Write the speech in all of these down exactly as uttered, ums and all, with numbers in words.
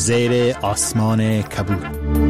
زیر آسمان کبود.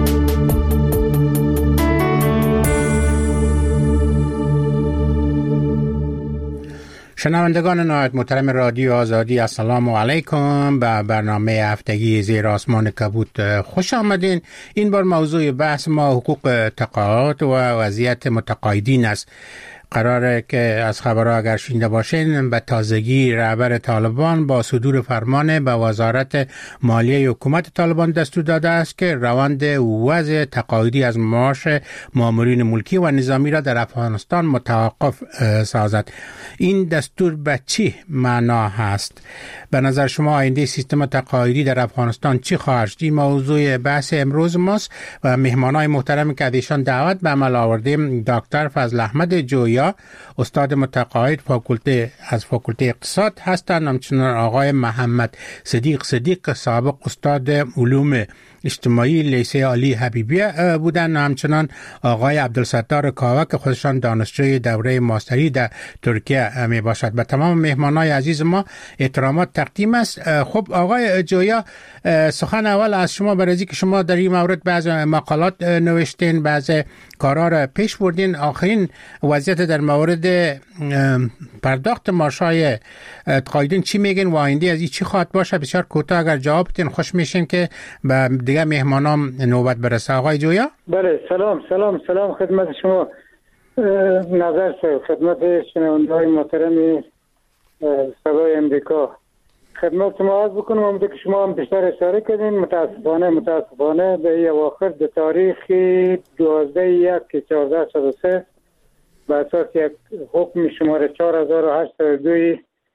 شنوندگان نهایت محترم رادیو آزادی، السلام علیکم. به برنامه هفتگی زیر آسمان کبود خوش آمدین. این بار موضوع بحث ما حقوق تقاعد و وضعیت متقاعدین است. قراره که از خبرها اگر شنیده باشین، به تازگی رهبر طالبان با صدور فرمان به وزارت مالیه حکومت طالبان دستور داده است که روند وضع تقاعدی از معاش مامورین ملکی و نظامی را در افغانستان متوقف سازد. این دستور به چی معنا هست؟ به نظر شما آینده سیستم تقاعدی در افغانستان چی خواهد شد؟ این موضوع بحث امروز ماست و مهمانای محترم که ایشان دعوت به عمل آوردیم، دکتر فضل احمد جویا، استاد متقاعد فاکولته از فاکولته اقتصاد هستند، همچنین آقای محمد صدیق صدیق سابق استاد علوم اجتماعی لیسه علی حبیبیه بودن، همچنان آقای عبدالستار کاوه که خودشان دانشجوی دوره ماستری در ترکیه می باشد. به تمام مهمانای عزیز ما احترامات تقدیم است. خب آقای جویا، سخن اول از شما برای که شما در این مورد بعض مقالات نوشتین، بعض کارا را پیش بردین. آخرین وضعیت در مورد پرداخت معاشای تقاعدین چی میگین و آینده از این چی خواهد باشه؟ بسیار کوتاه اگر جواب بدین خوش میشیم که به دیگه مهمانام نوبت برسه. آقای جویا. بله، سلام سلام سلام خدمت شما. نظر خدمت شنونده‌های محترم صدای امریکا، خدمت شما عرض بکنم. همونطور که شما هم بیشتر اشاره کردین، متاسفانه متاسفانه به اواخر در تاریخ دوازده یک چهارده صد و سه به اساس یک حکم شماره چهار هزار و هشتصد و دو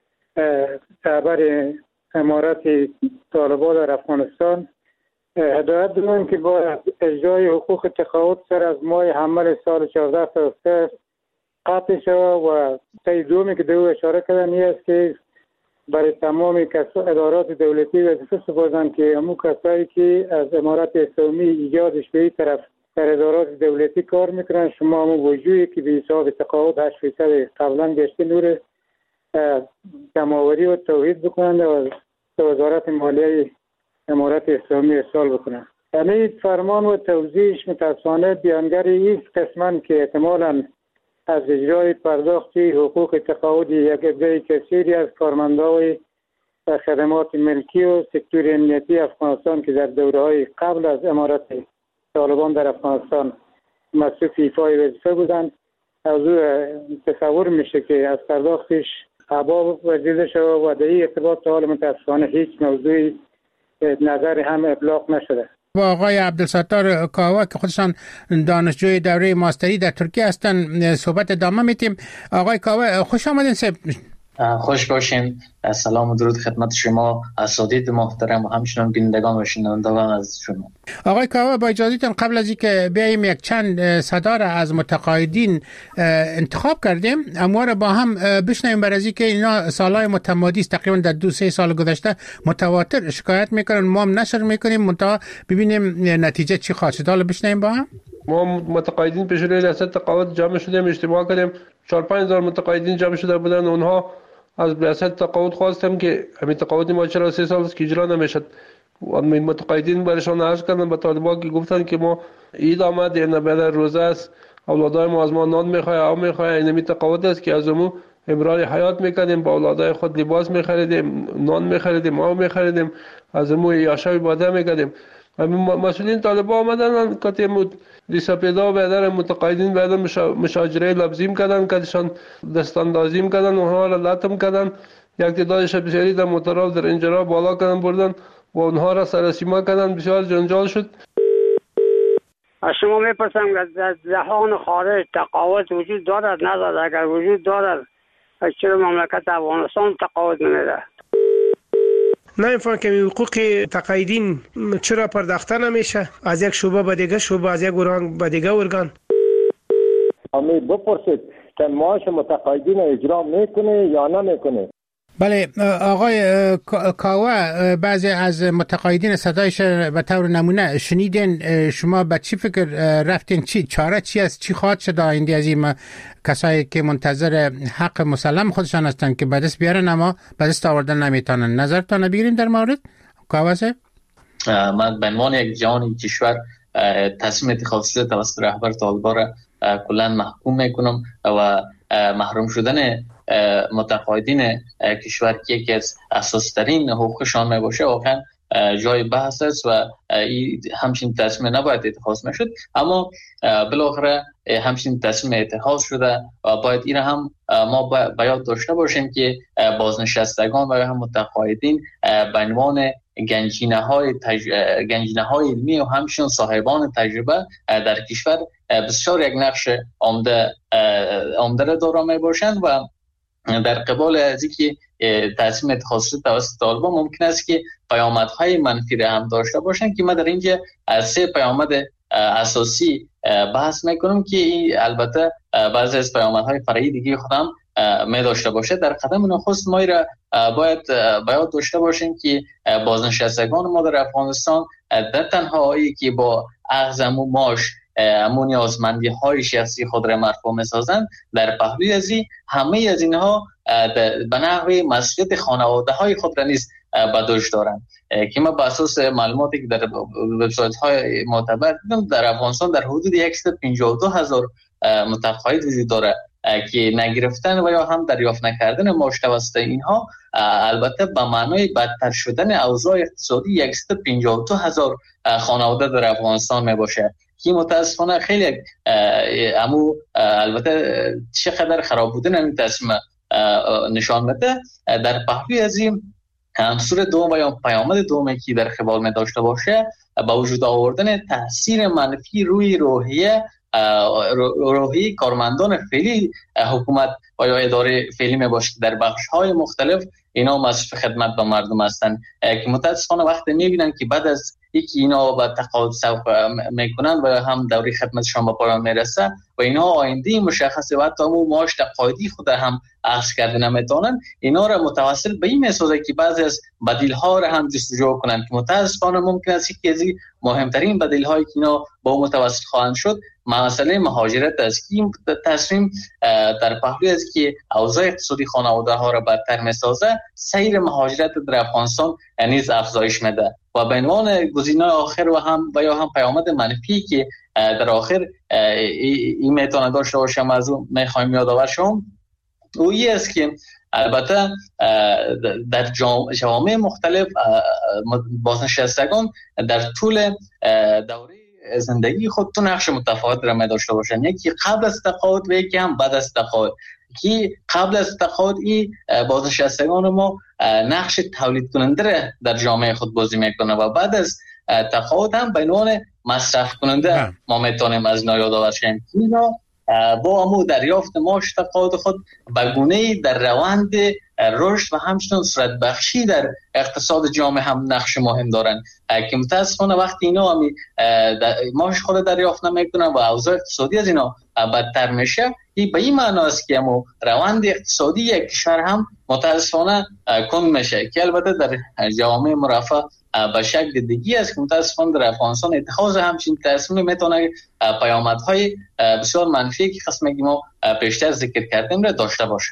رهبر امارت طالبان در افغانستان هدایت دادن که با اجرای حقوق تقاعد سر از ماه حمل سال چهارده صد و سه قطع شود و طی دومی که دو اشاره کردن این است که برای تمام ادارات دولتی وظیفه سپردن که همون کسایی که از امارت اسلامی ایجادش به این طرف در ادارات دولتی کار میکنن، شما همون وجوهی که به حساب تقاعد هشت فیصد قبلا گشته نور جمع‌آوری و توحید بکنند و وزارت مالیه امارت اسلامی ارسال بکنند. یعنی فرمان و توضیحش متاسفانه بیانگر ایست قسمن که احتمالاً از اجرای پرداختی حقوق تقاعد یک عده کثیری از کارمندان خدمات ملکی و سکتور امنیتی افغانستان که در دوره‌های قبل از امارت طالبان در افغانستان مصروف ایفای وظیفه بودند، از او تصور میشه که از پرداختش ابا ورزیده شود و در این ارتباط تا حال متاسفانه هیچ موضوعی نظر هم ابلاغ نشده. با آقای عبدالستار کاوه که خودشان دانشجوی دوره ماستری در ترکیه هستند صحبت ادامه میتیم. آقای کاوه خوش آمدین. سب خوش باشین. سلام و درود خدمت شما اساتید محترم و همچنین بینندگان و شنوندگان از شما. آقای کاوه با اجازهتون قبل از اینکه بیایم یک چند صدا را از متقاعدین انتخاب کردیم، اما را با هم بشنویم برای اینکه اینا سالهای متمادی است، تقریبا در دو سه سال گذشته متواتر شکایت میکنن، ما هم نشر میکنیم منتها ببینیم نتیجه چی خواهد شد. حالا بشنویم با هم. ما متقاعدین پیش روی ریاست تقاعد جمع شدیم، اجتماع کردیم، چهار پنج هزار متقاعدین جمع شده بودن. اونها از ریاست تقاعد خواستم که همین تقاعد ما چرا سه سال است که اجرا نمیشد. متقاعدین برشان عرض کردن به طالبان که گفتن که ما عید آمد، این بعد روزه است، اولادای ما از ما نان میخواه، آب میخواه، این همین تقاعد است که از امو امرار حیات میکردیم، با اولادای خود لباس میخریدیم، نان میخریدیم، آب میخریدیم، از امو یاشای باده میکردیم. مسئولین طالبان آمدن که دیسپیدا و بیدر متقاعدین بیدر مشاجره لفظیم کردن، کدشان دستاندازیم کردن، اونها را لطم کردن، یک تعدادش بسیاری در موترها در انجرها بالا کردن بردن و اونها را سرسیما کردن. بسیار جنجال شد. از شما میپرسم که در جهان خارج تقاعد وجود دارد ندارد؟ اگر وجود دارد چرا مملکت افغانستان تقاعد نمیده؟ نمیفهم که حقوق تقاعدین چرا پرداخته نمیشه از یک شعبه به دیگه شعبه، از یک ارگان به دیگه ارگان؟ امی بپرسید که معاش متقاعدین اجرا میکنه یا نمیکنه. بله آقای کاوه، بعضی از متقاعدین صدایش به طور نمونه شنیدین، شما به چی فکر رفتین؟ چی چاره چی است؟ چی خواهد شد آینده از این کسایی که منتظر حق مسلم خودشان هستند که به دست بیارن اما به دست آوردن نمیتونن؟ نظرتان بگیرین در مورد کاوه؟ من به عنوان یک جوان کشور تصمیم اتخاذ شده توسط رهبر طالبان را کلا محکوم میکنم و محروم شدن متقاعدین کشور که یکی از اساس‌ترین حقوقشان می باشه واقعا جای بحث است و همچین تصمیم نباید اتخاذ میشد، اما بالاخره همچین تصمیم اتخاذ شده و باید این هم ما به یاد داشته باشیم که بازنشستگان و هم متقاعدین به عنوان گنجینه های تج... گنجینه های علمی و همچنین صاحبان تجربه در کشور بسیار یک نقش عمده عمده داره می باشند و در قبال از اینکه تصمیم اتخاذ شده توسط طالبان ممکن است که پیامدهای منفی را هم داشته باشند که ما در اینجا از سه پیامد اساسی بحث میکنم که این البته بعضی از پیامدهای فرعی دیگه خودم می داشته باشه. در قدم نخست ما را باید باید داشته باشیم که بازنشستگان ما در افغانستان در تنهایی که با اخذ معاش امون نیازمندی های شخصی خود را مرفوع می‌سازند، در پهلوی از این همه از اینها به نحو مسئولیت خانواده های خود را نیز به دوش دارند که ما به اساس معلوماتی که در وبسایت های معتبر دیدم در افغانستان در حدود صد و پنجاه و دو هزار متقاعد وجود داره که نگرفتن و یا هم دریافت نکردن معاش توسط اینها البته به معنای بدتر شدن اوضاع اقتصادی صد و پنجاه و دو هزار خانواده در افغانستان می باشه که متاسفانه خیلی امو البته چقدر خراب بودن این تصمیم نشان میده. در پهلوی از این عنصر دوم و یا پیامد دومی که در قبال می داشته باشه با وجود آوردن تاثیر منفی روی روحیه روحی کارمندان فعلی حکومت و یا اداره فعلی می باشه در بخش های مختلف اینا مصرف خدمت به مردم هستند که متاسفانه وقتی میبینن که بعد از یکی اینا با تقاعد سوق میکنن و هم دوره خدمتشان به پایان میرسه و اینا آینده مشخص و حتی همون معاش تقاعدی خود هم اخذ کرده نمیتونن، اینا را متوسل به این میسازه که بعضی از بدیل ها را هم جستجو کنن که متاسفانه ممکن است که از مهمترین بدیل هایی که اینا با متوسل خواهند شد مسئله مهاجرت است که این تصمیم در پهلوی است که اوضاع اقتصادی خانواده ها را بدتر میسازه، سیر مهاجرت در افغانستان نیز افزایش میده و به عنوان گزینه آخر و هم و یا هم پیامد منفی که در آخر این میتونه داشته باشم از اون میخوایم یادآور شم او این است که البته در جوامع مختلف بازنشستگان در طول دوره زندگی خود تو نقش متفاوت را می داشته باشند، یکی قبل از تقاعد و یکی هم بعد از تقاعد. که قبل از تقاعد این بازنشستگان ما نقش تولید کننده در جامعه خود بازی میکنه و بعد از تقاعد هم به عنوان مصرف کننده ما میتونیم از اینا یادآور شیم. اینا با امو دریافت معاش تقاعد خود به گونه‌ای در روند رشد و همچنین صورت بخشی در اقتصاد جامعه هم نقش مهم دارن که متاسفانه وقتی اینا هم معاش خود دریافت نمیکنن و اوضاع اقتصادی از اینا بدتر میشه، این به این معنی است که امو روند اقتصادی یک کشور هم متاسفانه کند میشه که البته در جامعه مرفه به شکل دیگی است که متاسفانه در افغانستان اتخاذ همچین تصمیم میتونه پیامدهای بسیار منفی که قسمتی ما پیشتر ذکر کردیم را داشته باشه.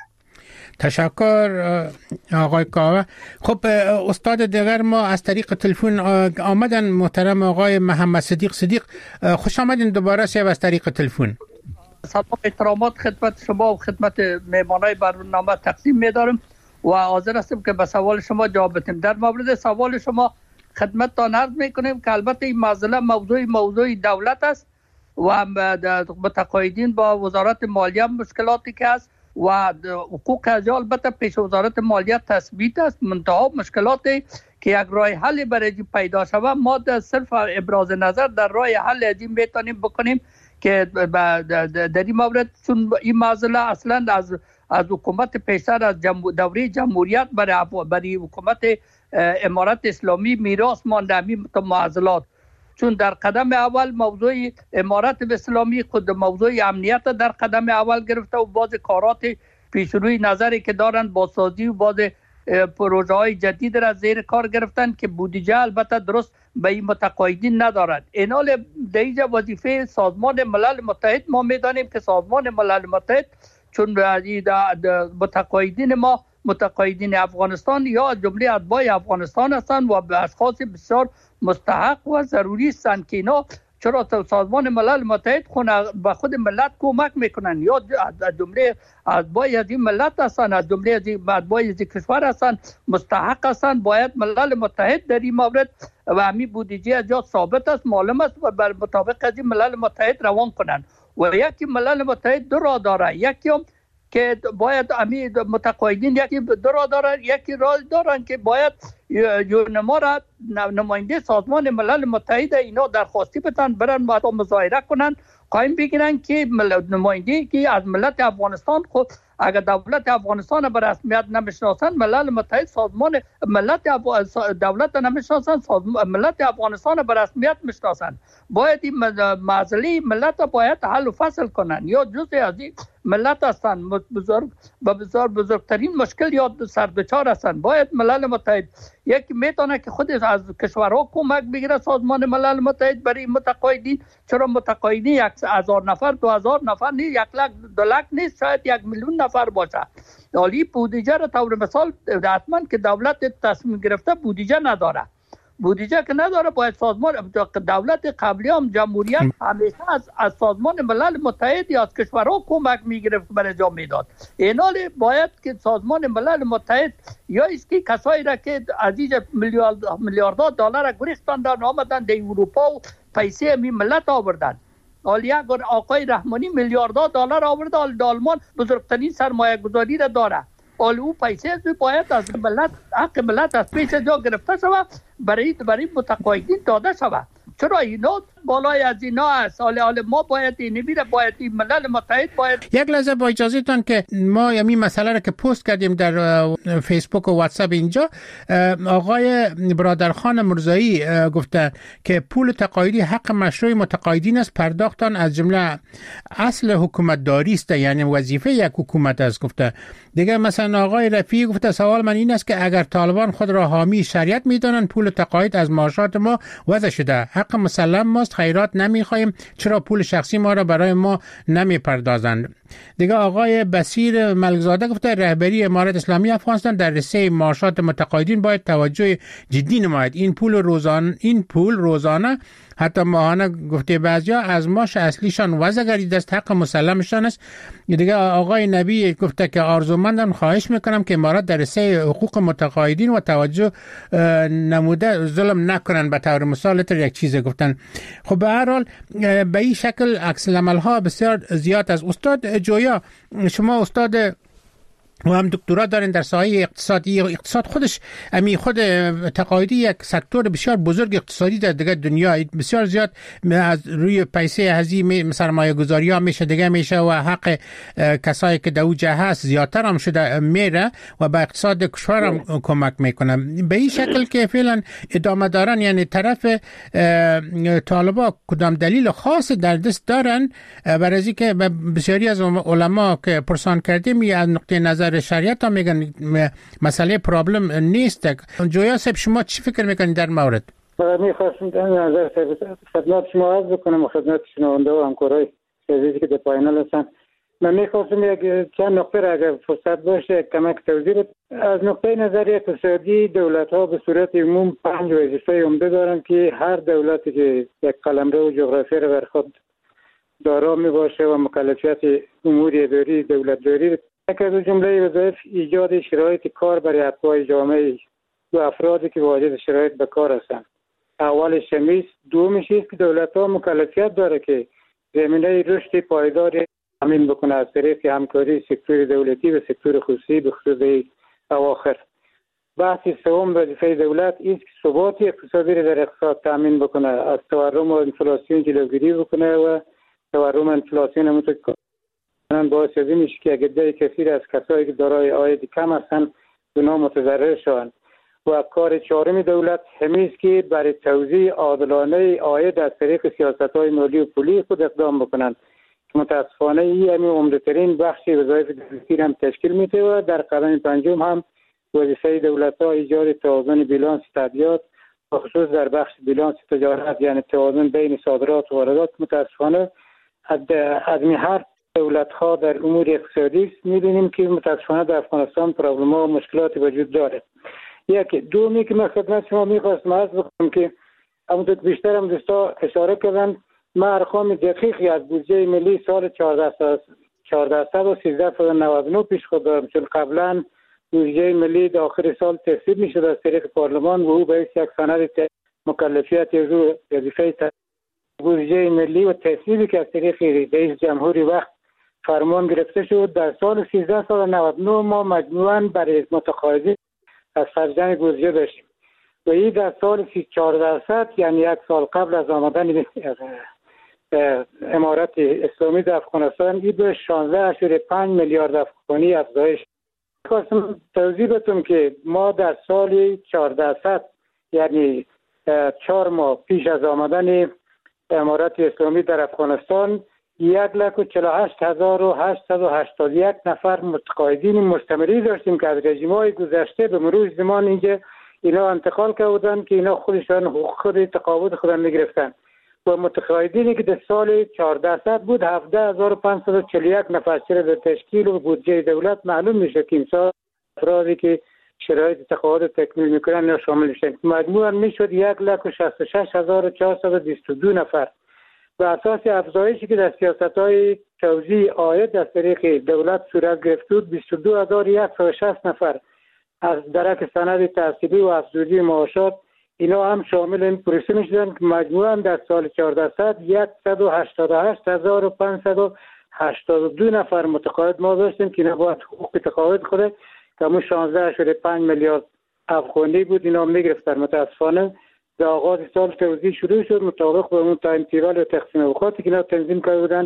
تشکر آقای کاوه. خب استاد دیگر ما از طریق تلفن آمدن، محترم آقای محمد صدیق صدیق، خوش آمدین دوباره سیب از طریق تلفن. سلام احترامات خدمت شما و خدمت مهمانای برنامه تقدیم می‌دارم و حاضر هستم که به سوال شما جواب بدم. در مورد سوال شما خدمتتان عرض می‌کنیم که البته این مسئله موضوع موضوع دولت است و متقاعدین با وزارت مالیه مشکلاتی که است و حقوق از البته پیش وزارت مالیه تثبیت است، منتها مشکلاتی که یک راه حل برای پیدا شود ما در صرف ابراز نظر در راه حل ازی میتونیم بکنیم که در این مورد چون این مسئله اصلا از از حکومت پیشتر از جمهور دوره جمهوریت برای برای حکومت امارت اسلامی میراث مانده همین معضلات، چون در قدم اول موضوع امارت اسلامی خود موضوع امنیت در قدم اول گرفته و باز کارات پیشروی نظری که دارند با سازی و باز پروژه های جدید را زیر کار گرفتن که بودجه البته درست به این متقاعدین ندارد. اینال دیجا وظیفه سازمان ملل متحد ما میدانیم که سازمان ملل متحد چون متقاعدین ما متقاعدین افغانستان یا از جمله اتباع افغانستان هستند و به اشخاص بسیار مستحق و ضروری هستند که اینا چرا سازمان ملل متحد خونه به خود ملت کمک میکنن یا از جمله اتباع از این ملت هستند، از جمله از اتباع از کشور هستند، مستحق هستند. باید ملل متحد در این مورد و همین بودجه از جا ثابت است، معلوم است و بر مطابق از این ملل متحد روان کنند. و یکی ملل متحد دو راه داره، یکی هم که باید امی متقاعدین یکی دو راه دارن، یکی راه دارن که باید یونما را نماینده سازمان ملل متحد اینا درخواستی بتن برن باید مظاهره کنن، قایم بگیرن که نماینده که از ملت افغانستان خود اگر دولت افغانستان به رسمیت نمیشناسن ملل متحد سازمان ملت دولت نمیشناسن ملت افغانستان به رسمیت میشناسن. باید این معضله ملت باید حل و فصل کنن یا جزء از این ملت هستن بزرگ و بزرگ بزرگترین مشکل یا سردچار هستن. باید ملل متحد یکی میتونه که خود از کشورها کمک بگیره سازمان ملل متحد برای متقاعدین، چرا متقاعدین یک هزار نفر دو هزار نفر نیست، یک لک دو لک نیست، شاید یک میلیون نفر باشه. حالی بودجه را طور مثال حتما که دولت تصمیم گرفته بودجه نداره، بودجه که نداره باید سازمان دولت قبلی هم جمهوریت همیشه از, از سازمان ملل متحد یا از کشورها کمک میگرفت برای جا میداد. اینال باید که سازمان ملل متحد یا است که کسایی را که عزیز میلیارد میلیاردها دلار گریختان در آمدن در اروپا و پیسه می ملت آوردن. حالی اگر آقای رحمانی میلیاردها دلار آورده، آلمان بزرگترین سرمایه گذاری را داره، حال او پیسه باید از ملت حق ملت از پیش جا گرفته شود برای برای متقاعدین داده شود. چرا اینا بالای از اینا است؟ حال حال ما باید این میره باید این ملل متحد باید یک لحظه با اجازه تان که ما همین مسئله را که پست کردیم در فیسبوک و واتساپ اینجا، آقای برادرخان مرزایی گفته که پول تقاعدی حق مشروع متقاعدین است، پرداختان از جمله اصل حکومت داری است، یعنی وظیفه یک حکومت است. گفته دیگه مثلا آقای رفیعی گفته سوال من این است که اگر طالبان خود را حامی شریعت میدانند پول تقاعد از معاشات ما وضع شده، حق مسلم ماست، خیرات نمیخوایم، چرا پول شخصی ما را برای ما نمیپردازند؟ دیگه آقای بصیر ملکزاده گفته رهبری امارت اسلامی افغانستان در رسه معاشات متقاعدین باید توجه جدی نماید. این پول روزانه این پول روزانه حتی ماهانه گفته بعضیا از معاش اصلیشان وضع گردیده است، حق مسلمشان است. دیگه آقای نبی گفته که آرزومندم خواهش میکنم که امارات در رسه حقوق متقاعدین و توجه نموده ظلم نکنن. به طور مثال تر یک چیز گفتن. خب به هر حال به این شکل عکس العمل ها بسیار زیاد است. استاد جویا، شما استاد و هم دکترا دارین در ساحه اقتصادی، اقتصاد خودش امی خود تقاعدی یک سکتور بسیار بزرگ اقتصادی در دیگه دنیا بسیار زیاد از روی پیسه هزینه سرمایه گذاری ها میشه دیگه میشه و حق کسایی که در اوج هست زیادتر هم شده میره و به اقتصاد کشور هم کمک میکنه. به این شکل که فعلا ادامه دارن، یعنی طرف طالبا کدام دلیل خاص در دست دارن برای از اینکه بسیاری از علما که پرسان کردیم از نقطه نظر شریعت ها میگن مسئله پرابلم نیست. جویا صاحب شما چی فکر میکنید در مورد؟ میخواستم در نظر خدمت شما عرض بکنم و خدمت شنونده و همکارای عزیزی که در پایینل هستن. من میخواستم یک چند نقطه را اگر فرصت باشه کمک توضیح بدم. از نقطه نظر اقتصادی دولت ها به صورت عموم پنج وظیفه عمده دارن که هر دولتی که یک قلمرو جغرافی را بر خود دارا می باشه و مکلفیت امور اداری دولتداری، یک از جمله وظایف ایجاد شرایط کار برای اتباع جامعه و افرادی که واجد شرایط به کار هستند. اولش شمیست. دومش است که دولت ها مکلفیت داره که زمینه رشد پایداری تامین بکنه از طریق همکاری سکتور دولتی و سکتور خصوصی به خصوص اواخر. بحث سوم وظیفه دولت است که ثبات اقتصادی را در اقتصاد تامین بکنه، از تورم و انفلاسیون جلوگیری بکنه و تورم انفلاسیون متوقع باعث از این میشه که عده کثیر از کسایی که دارای عاید کم هستند اونا متضرر شوند. و کار چهارم دولت همین است که برای توزیع عادلانه عاید از طریق سیاست‌های مالی و پولی خود اقدام بکنند که متاسفانه این همین عمده‌ترین بخش وظایف دولتی هم تشکیل میده. و در قدم پنجم هم وظیفه دولت‌ها ایجاد توازن بیلانس تبعیض و خصوص در بخش بیلانس تجارت، یعنی توازن بین صادرات و واردات. متاسفانه از هر دولت ها در امور اقتصادی است. می‌بینیم که متاسفانه در افغانستان پرابلم ها و مشکلات وجود داره. یکی دومی که من خدمت شما می‌خواستم عرض بکنم که همونطور که بیشتر هم دوستا اشاره کردن، من ارقام دقیقی از بودجه ملی سال چهارده و سیزده و نود و نه پیش خود دارم، چون قبلا بودجه ملی در آخر سال تصویب می‌شد از طریق پارلمان و او به یک سند مکلفیت از وظیفه بودجه ملی و تصویبی که از طریق رئیس جمهوری وقت فرمان گرفته شد. در سال سیزده و نود و نه ما مجموعاً برای متقاعدین از خرجان بودجه داشتیم و این در سال چهار درصد، یعنی یک سال قبل از آمدن امارت اسلامی در افغانستان، این به شانزده اشاره پنج میلیارد افغانی افزایش. خواستم توضیح بدم که ما در سال چهار درصد، یعنی چهار ماه پیش از آمدن امارت اسلامی در افغانستان، یک لک و چهل و هشت هزار و هشتصد و هشتاد و یک نفر متقاعدین مستمری داشتیم که از رژیم‌های گذشته به مرور زمان اینجا اینا انتقال کردن که اینا خودشان حقوق خود تقاعد خودن میگرفتن و متقاعدینی که در سال چهار درصد بود هفده هزار و پانصد و چهل و یک نفر. چرا در تشکیل و بودجه دولت معلوم میشه که این سال افرادی که شرایط تقاعد تکمیل میکنن یا شامل میشن، مجموعاً میشد یک لک و شصت و شش هزار و چهارصد و بیست و دو نفر. به اساس افزایشی که در سیاست‌های توزیع عاید از طریق دولت صورت گرفت بود، بیست و دو هزار و صد و شصت نفر از درک سند تحصیلی و افزودی معاشات اینا هم شامل این پروسه میشدن که مجموعاً در سال چهار درصد صد و هشتاد و هشت هزار و پانصد و هشتاد و دو نفر متقاعد ما داشتیم که اینا باید حقوق تقاعد خود که همون شانزده اشاره پنج میلیارد افغانی بود اینا میگرفتن. متاسفانه در آغاز سال توزیع شروع شد مطابق به اون تایم تیبل و تقسیم اوقاتی که اینا تنظیم کرده بودن.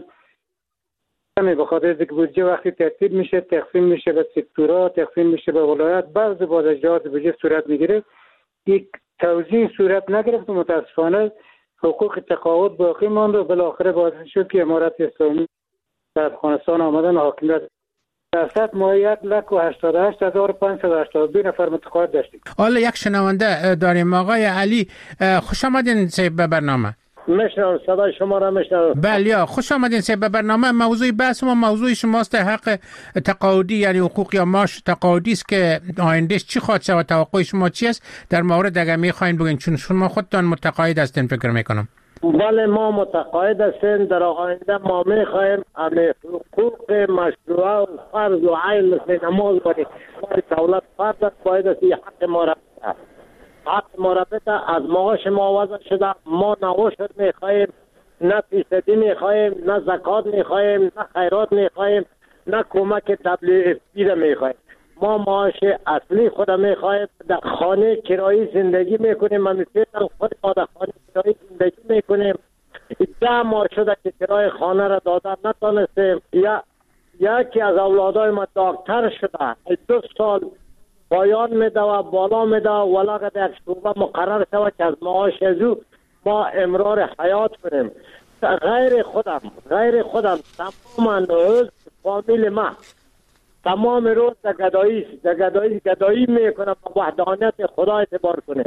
به خاطر اینکه بودجه وقتی ترتیب میشه تقسیم میشه به سکتورها، تقسیم میشه به ولایت، بعض بعد اجرات بودجه صورت میگیره، یک توزیع صورت نگرفت و متاسفانه حقوق تقاعد باقی ماند و بالاخره باعث شد که امارت اسلامی در افغانستان آمدن حاکمیت درصد ما یک لک و هشتاد و هشت هزار و پانصد و هشتاد و دو نفر متقاعد داشتیم. حالا یک شنونده داریم، آقای علی، خوش آمدین به برنامه. میشنم صدای شما را میشنم. بله، خوش آمدین به برنامه. موضوع بحث ما موضوع شماست، حق تقاعدی یعنی حقوق یا معاش تقاعدی است که آیندهش چی خواهد شود، توقع شما چی است در مورد اگر میخواین بگین، چون شما خودتان متقاعد هستین فکر میکنم. بله ما متقاعد هستیم، در آینده ما میخوایم همه حقوق مشروعه و فرض و عین مثل نماز باید دولت فرض است، باید است حق ما را بده، حق ما را بده. از معاش ما وضع شده، ما نه عشر میخوایم، نه فیصدی میخوایم، نه زکات میخوایم، نه خیرات میخوایم، نه کمک تبلیغی را میخوایم. ما معاش اصلی خود میخوایم. در خانه کرایی زندگی میکنیم، من میتونم خود ما در خانه کرایی زندگی میکنیم. ده ماه شده که کرای خانه را دادن نتانستیم. یا یکی از اولادای ما دکتر شده، دو سال پایان میده و بالا میده ولی در یک شعبه مقرر شود که از معاش از او ما امرار حیات کنیم. غیر خودم غیر خودم تمام روز فامیل ما تمام روز در گدایی در گدایی گدایی میکنم با وحدانیت خدا اعتبار کنه.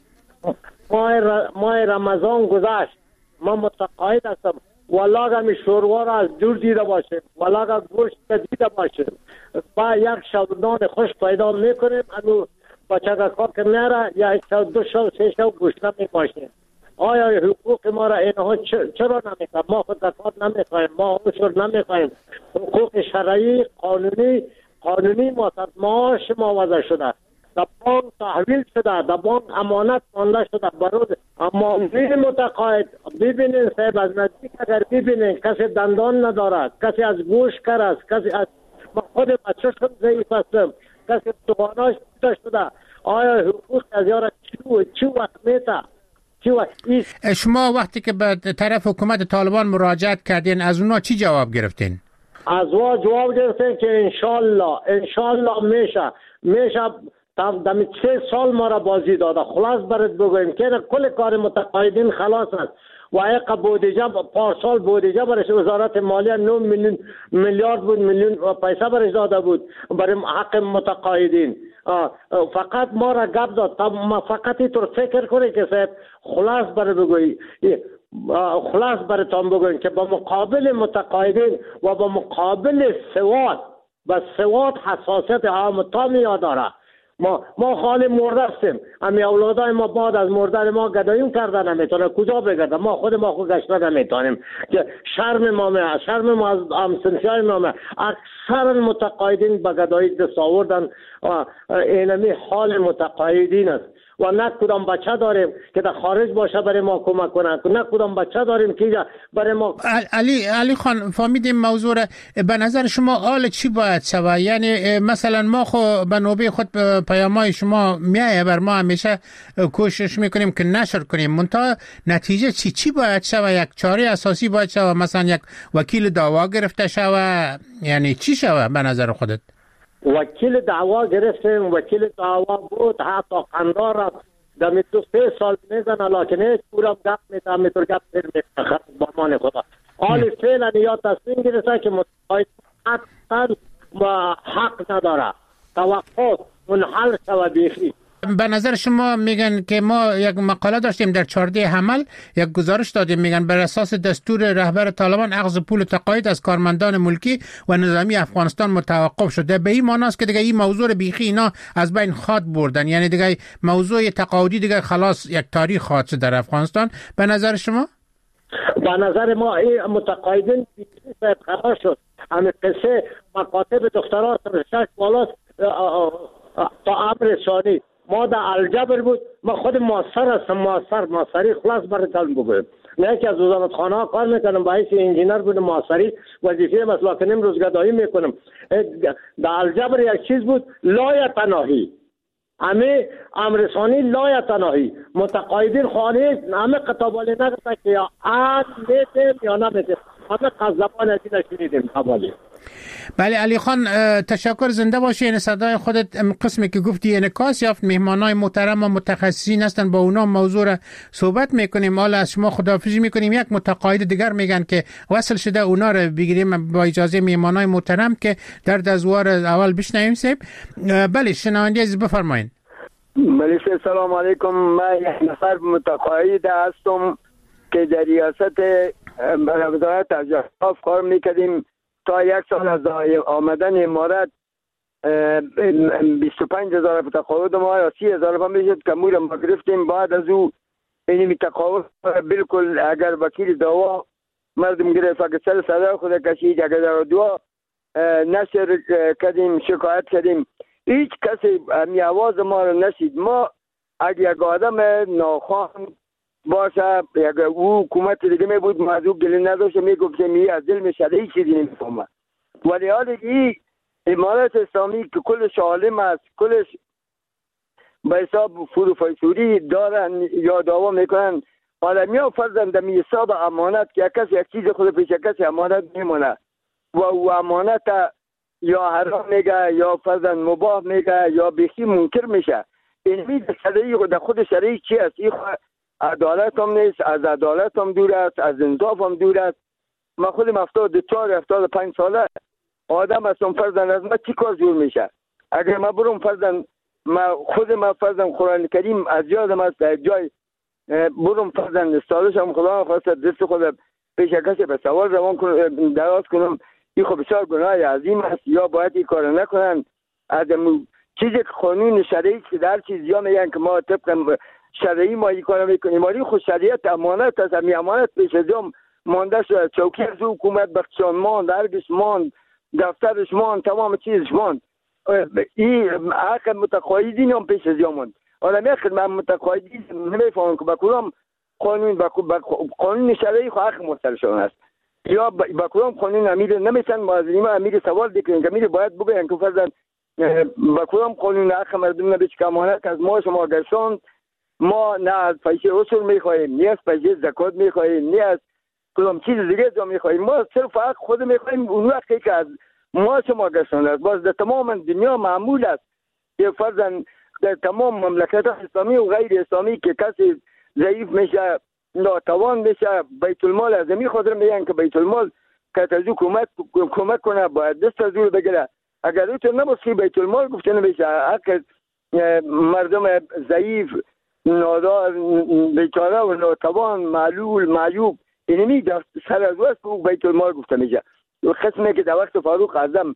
ماه ماه رمضان گذشت، ما متقاعد هستم، والله می شوروا را از دور دیده باشیم، والله گوشت دیده باشیم، با یک شودان خوش پیدا میکنیم، انو بچه کار که میاره یا یک شو دو شو سه شو گوشت نمیباشیم. آیا حقوق ما را اینها چرا نمیخوایم؟ ما خود زکات نمیخوایم، ما عشر نمیخوایم. حقوق شرعی قانونی قانونی ما معاش ما وضع شده، در بانک تحویل شده، در بانک امانت مانده شده برای اما این متقاعد. ببینین صاحب از نزدیک اگر ببینین کسی دندان ندارد، کسی از گوش کر است، کسی از خود بچه شد ضعیف هستم، کسی تواناش شده. آیا حقوق از یارا چی چی وقت میته؟ شما وقتی که به طرف حکومت طالبان مراجعت کردین از اونا چی جواب گرفتین؟ از وا جواب گرفتین که انشالله انشالله میشه میشه دمی سه سال ما را بازی داده. خلاص برات بگویم که کل کار متقاعدین خلاص است و یک بودجه پارسال بودجه برش وزارت مالیه نه میلیون میلیارد بود، میلیون پیسه برش داده بود برای حق متقاعدین. فقط ما را گپ داد. ما فقط اینطور فکر کنی که صاحب خلاص برای بگویی خلاص براتون بگویم که با مقابل متقاعدین و با مقابل سواد و سواد حساسیت عام تامی داره. ما ما خالی مرده هستیم. امی اولادای ما بعد از مردن ما گداییم کردن نمیتونه کجا بگرده؟ ما خود ما خود گشته نمیتونیم که شرم ما می شرم ما از همسنفیای ما می اکثر متقاعدین به گدایی دست آوردن. اینمی حال متقاعدین است و نه کدام بچه داریم که در خارج باشه برای ما کمک کنه، نه کدام بچه داریم که برای ما. علی علی خان فهمیدیم موضوع را. به نظر شما حال چی باید شود؟ یعنی مثلا ما خو به نوبه خود پیامای شما میایه بر ما همیشه کوشش میکنیم که نشر کنیم، منتها نتیجه چی چی باید شود؟ یک چاره اساسی باید شود، مثلا یک وکیل دعوا گرفته شود، یعنی چی شود به نظر خودت؟ وکیل دعوا گرفتیم، وکیل دعوا بود حتی قندار را دمی دو سه سال میزنه لکن هیچ پورم گپ میده میتور گپ پیر میده برمان خدا. حالی فعلا یا تصمیم گرفته که متقاعد حتی حق نداره توقف منحل شوه بیخی. به نظر شما میگن که ما یک مقاله داشتیم در چهارده حمل، یک گزارش دادیم میگن بر اساس دستور رهبر طالبان اخذ پول تقاعد از کارمندان ملکی و نظامی افغانستان متوقف شده. به این معنی است که دیگه این موضوع بیخی اینا از بین خواد بردن، یعنی دیگه موضوع تقاعدی دیگه خلاص یک تاریخ خواهد شد در افغانستان. به نظر شما؟ به نظر ما این متقاعدین بیخی صاحب قرار شد. همه قصه مکاتب دختران شش بالاست تا امر ثانی. ما در الجبر بود، ما خود مؤثر هستم، مؤثر مؤثری خلاص براتون بگویم. نه که از وزارت خانه ها کار میکنم، باعث انجینر بودم، مؤثری وظیفه مثلا کنیم روزگدایی میکنم. در الجبر یک چیز بود لا یتناهی، همه امرسانی لا یتناهی. متقاعدین خانه همه قطابالی نگرده که یا آن میتیم یا نمیتیم، همه قذبان از این شنیدیم قبالی. بله علی خان تشکر، زنده باشی. این صدای خودت قسمی که گفتی انعکاس یافت. مهمانای محترم و متخصصین هستن، با اونا موضوع را صحبت میکنیم. حالا از شما خداحافظی میکنیم. یک متقاعد دیگر میگن که وصل شده، اونا را بگیریم با اجازه مهمانای محترم که در دزوار اول بشنویم. سیب بله شنونده عزیز بفرمایید. بله سلام علیکم. من یک نفر متقاعد هستم که در ریاست وزارت تجارت کار میکردیم. تا یک سال از آمدن امارت بیست و پنج هزار تقاعد ما یا سی هزار ما میشد که مور ما گرفتیم. بعد از او این تقاعد بالکل اگر وکیل دعوا مردم گرفت اگر سر صدا خود کشید، اگر در دعا نشر کردیم، شکایت کردیم، هیچ کسی همی آواز ما رو نشید. ما اگر یک آدم ناخوان باشه اگر او حکومت دیگه می بود موضوع گلی نداشته میگفته می از دل میشه هیچ چیزی نمیفهمه. ولی حالی این امارت اسلامی که کلش عالم است، کلش به حساب فرو فیسوری دارن یا دعوا میکنن، حالا می فرضاً در حساب امانت که کسی یک چیز خود پیش کسی امانت میمونه و او امانت یا حرام میگه یا فرضاً مباح میگه یا بیخی منکر میشه. این می شرعی در خود شرعی چی است؟ این عدالت هم نیست، از عدالت هم دور است، از انصاف هم دور است. من خودم هفتاد و چهار هفتاد و پنج ساله آدم هستم، فرضاً از من چی کار جور میشه؟ اگر من برم فرضاً من خودم فرضاً قرآن کریم از یادم است در جای برم فرضاً استادشم خدا خواست دست خود پیش کسی به سوال روان کنم دراز کنم، این خب بسیار گناه عظیم است، یا باید این کار نکنن. از چیزی که قانون شرعی که در چیز یا میگن که ما طبق شرعی ما این کار میکنیم، ولی خود شریعت امانت است. همی امانت پیش ازم مانده شد، چوکی از حکومت بخشان ماند، درگش ماند، دفترش ماند، تمام چیزش ماند. این حق متقاعدین هم پیش ازم ماند. حالا میخواد من متقاعدین نمیفهمم که با کدام قانون با قانون شرعی خود حق مسترشان است یا با کدام قانون امیر نمیتن معظمی امیر سوال دیکنن که امیر باید بگوین که فرضاً با کدام قانون حق مردم نبیچ که امانت از ما شما گرساند، ما نه از پیسه اصول میخواهیم، نه از پیسه زکات میخواهیم، نه از کدام چیز دیگه جا میخواهیم. ما صرف حق خود میخواهیم. اون وقتی که از ما شما گرساند است، باز در تمام دنیا معمول است که فرضاً در تمام مملکت اسلامی و غیر اسلامی که کسی ضعیف میشه، ناتوان میشه، بیت المال از می خاطر میگن که بیت المال که از حکومت کمک کنه باید دست از او بگیره. اگر تو نباشه بیت المال گفته نمیشه، حق مردم ضعیف نادار بیچاره و ناتوان معلول معیوب اینمی در سر از وست حقوق بیت المال گفته میشه. قسمی که در وقت فاروق اعظم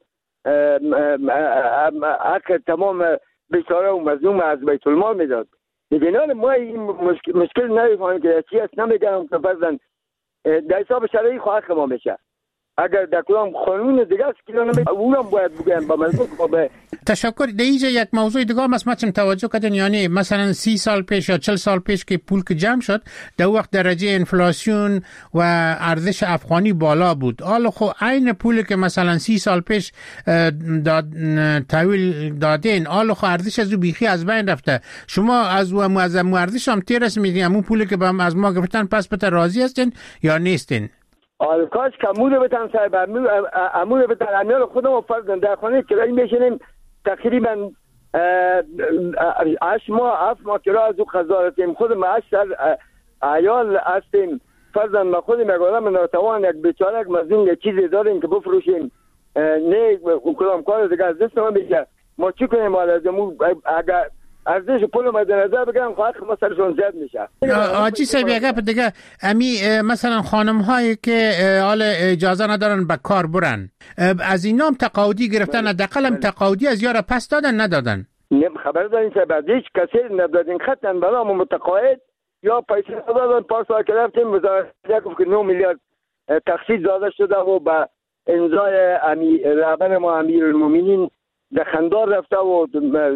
حق تمام بیچاره و مظلوم از بیت المال میداد. بنابراین ما این مشکل, مشکل نمیفهمیم که چی است. نمیگم که فرضاً در حساب شرعی خو حق ما میشه. اگر در کدام قانون دیگه است که نمیشه اونم باید بگم با مزمون با تشکر. در اینجا یک موضوع دیگه هم است، ما چم توجه کردن، یعنی مثلا سی سال پیش یا چل سال پیش که پول که جمع شد در وقت درجه انفلاسیون و ارزش افغانی بالا بود. حالا خب عین پولی که مثلا سی سال پیش داد تحویل دادین، حالا خب ارزش از بیخی از بین رفته. شما از و معظم ارزش هم تیرس میدین همون پولی که از ما گرفتن، پس بته راضی هستین یا نیستین؟ آره کاش کموده بتن صاحب امور بتن امیال خودم فرضاً در خانه کرایی میشنیم تقریبا هشت ماه هفت ماه کرا از او خزارتیم. خودم هشت سال عیال هستیم فرضاً ما خودم یک آدم ناتوان یک بیچاره یک مظلوم یک چیزی داریم که بفروشیم نه کدام کار دیگه از دست ما میشه. ما چی کنیم؟ اگر ارزش پول مد نظر بگیرم خواهد ما سرشون زیاد میشه. آجی صاحب یک گپ دیگه، امی مثلا خانم هایی که حال اجازه ندارن به کار برن، از اینا هم تقاعدی گرفتن؟ حداقل هم تقاعدی از یارا پس دادن ندادن؟ نیم خبر دارین صاحب هیچ کسی ندادین خطن به نام متقاعد یا پیسه ندادن. پارسال که رفتیم وزارت گفت که نه میلیارد تخصیص داده شده و به امضای امی رهبر ما امیرالمومنین در خندار رفته و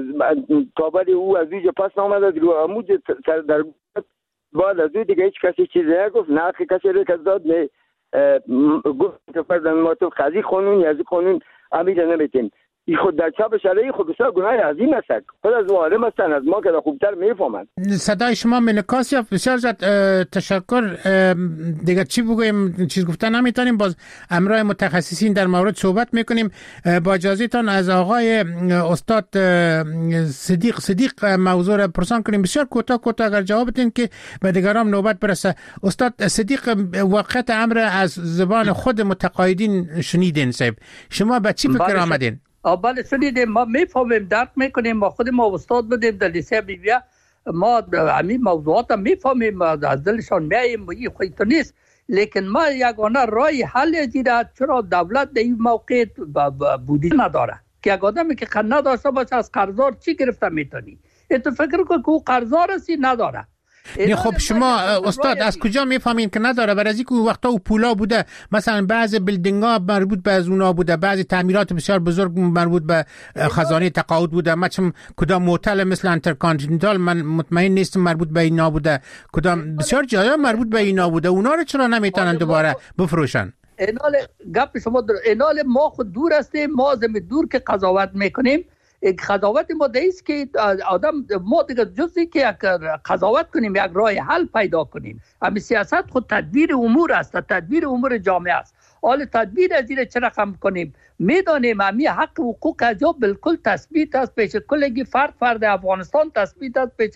کابل او از اینجا پس آمده رو عمود سر در بعد از او دیگه هیچ کسی چیزی نگفت، نه کسی رو که داد نه گفت که فرضاً ما تو قضیه قانون یا از قانون امید نمیتیم. این خود در چاب شرعی خود بسیار گناه عظیم است. خود از عالم هستن از ما که خوبتر میفهمند. صدای شما منعکس یافت. بسیار زیاد تشکر. دیگه چی بگویم؟ چیز گفتن نمیتونیم، باز امرای متخصصین در مورد صحبت میکنیم. با اجازهتان از آقای استاد صدیق صدیق موضوع را پرسان کنیم. بسیار کوتاه کوتاه اگر جواب بدین که به دیگران نوبت برسه. استاد صدیق، واقعیت امر از زبان خود متقاعدین شنیدین صاحب، شما به چی فکر آمدین؟ بله شنیدیم، ما میفهمیم، درک میکنیم. ما خود ما استاد بودیم در لیسه بیبیا، ما همین موضوعات میفهمیم، از دلشان میاییم. این خویی تو نیست، لیکن ما یگانه رای حل دیده چرا دولت در این موقع بودی نداره که یک آدمی که قرض نداشته باشه از قرضدار چی گرفته میتونی؟ تو فکر کن که او قرضدار هستی نداره. نه خب شما استاد از کجا میفهمین که نداره؟ برای اینکه اون وقتا او پولا بوده، مثلا بعضی بیلدینگ ها مربوط به از اونا بوده، بعضی تعمیرات بسیار بزرگ مربوط به خزانه تقاعد بوده. مثلا کدام هتل مثل انترکانتیننتال من مطمئن نیستم مربوط به اینا بوده، کدام بسیار جایا مربوط به اینا بوده. اونا رو چرا نمیتونن دوباره بفروشن؟ اینال گپ شما در اینال ما خود دور هستیم، ما زمین دور که قضاوت میکنیم. یک قضاوت ما دیست که آدم ما دیگه جزی که یک قضاوت کنیم یک راه حل پیدا کنیم. همین سیاست خود تدبیر امور است، تدبیر امور جامعه است. حال تدبیر از این چه رقم کنیم؟ میدانیم همین حق حقوق از جا بالکل تثبیت است پیش کلگی فرد فرد افغانستان، تثبیت است پیش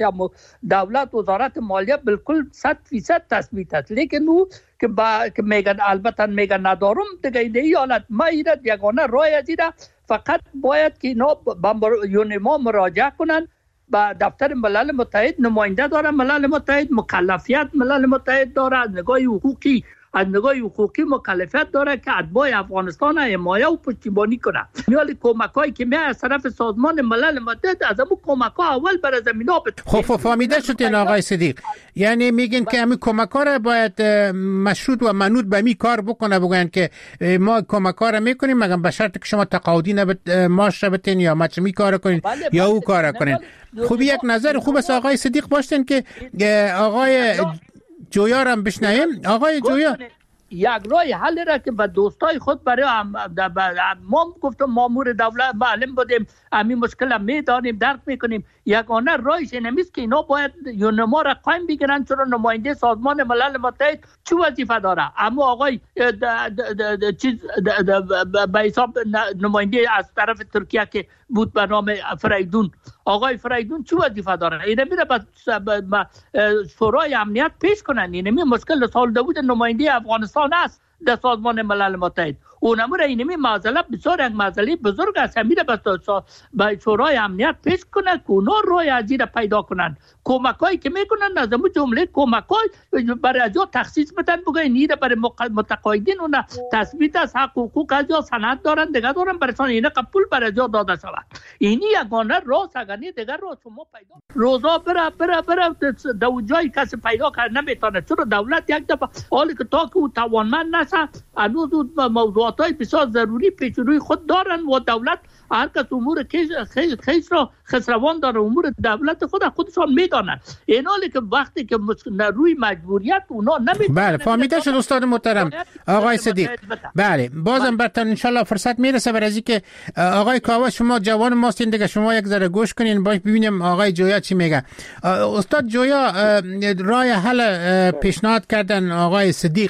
دولت وزارت مالیه بالکل صد فیصد تثبیت است. لیکن او که با که میگن البته میگن ندارم دیگه این حالت ما ایراد یگانه راه از این فقط باید که اینا با یونما مراجعه کنن به دفتر ملل متحد. نماینده داره ملل متحد، مکلفیت ملل متحد داره، از نگاه حقوقی از نگاه حقوقی مکلفیت داره که اتباع افغانستان حمایه و پشتیبانی کنه. میال کمکایی که می از طرف سازمان ملل متحد از همون کمک‌ها اول بر زمینا بده. خب فهمیده شدین آقای صدیق، یعنی میگین که همین کمک‌ها را باید مشروط و منوط به می کار بکنه، بگن که ما کمک‌ها را میکنیم مگر به شرط که شما تقاعدی نبت ماش بتین یا مچ می کار کنین بله بله یا او کار کنین. خب یک نظر خوب است آقای صدیق باشین که آقای جویا رو هم بشنویم. آقای جویا یک راه حل را که به دوستای خود برای ما گفتم مامور دولت معلم بودیم، همین مشکل هم میدانیم درک میکنیم. یگانه راهش نمیست که اینا باید یونما را قایم بگیرن، چرا نماینده سازمان ملل متحد چه وظیفه داره؟ اما آقای چیز به حساب نماینده از طرف ترکیه که بود به نام فریدون، آقای فریدون چه وظیفه داره؟ اینه میره به شورای امنیت پیش کنن. اینه می مشکل سال بود نماینده افغانستان است در سازمان ملل متحد. اونم را اینمی معضله بسیار یک معضله بزرگ است. میره به شورای امنیت پیش کنه که اونا رای از این پیدا کنن. کمکایی که میکنن از اون جمله کمکای برای از جا تخصیص بدن، بگن نیره برای متقاعدین اونا تثبیت از حق حقوق از جا سند دارن دیگه دارن برایشان اینه قبول برای جا داده شود. اینی یگانه راست اگرنی دیگر را شما پیدا روزا بره بره بره دو جای کسی پیدا کرد نمیتونه. چرا دولت یک دفعه حالی که تا که او توانمند نشه هنوز موضوعات های بسیار ضروری پیش روی خود دارن و دولت هر کس امور خیش را خسروان داره، امور دولت خود خودشان میدانن. این حالی که وقتی که روی مجبوریت اونا نمیتونن. بله فهمیده شد استاد محترم آقای صدیق. بله بازم براتون انشالله فرصت میرسه برای از اینکه آقای کاوه شما جوان ماستین دیگه، شما یک ذره گوش کنین باش ببینیم آقای جویا چی میگه. استاد جویا راه حل پیشنهاد کردن آقای صدیق،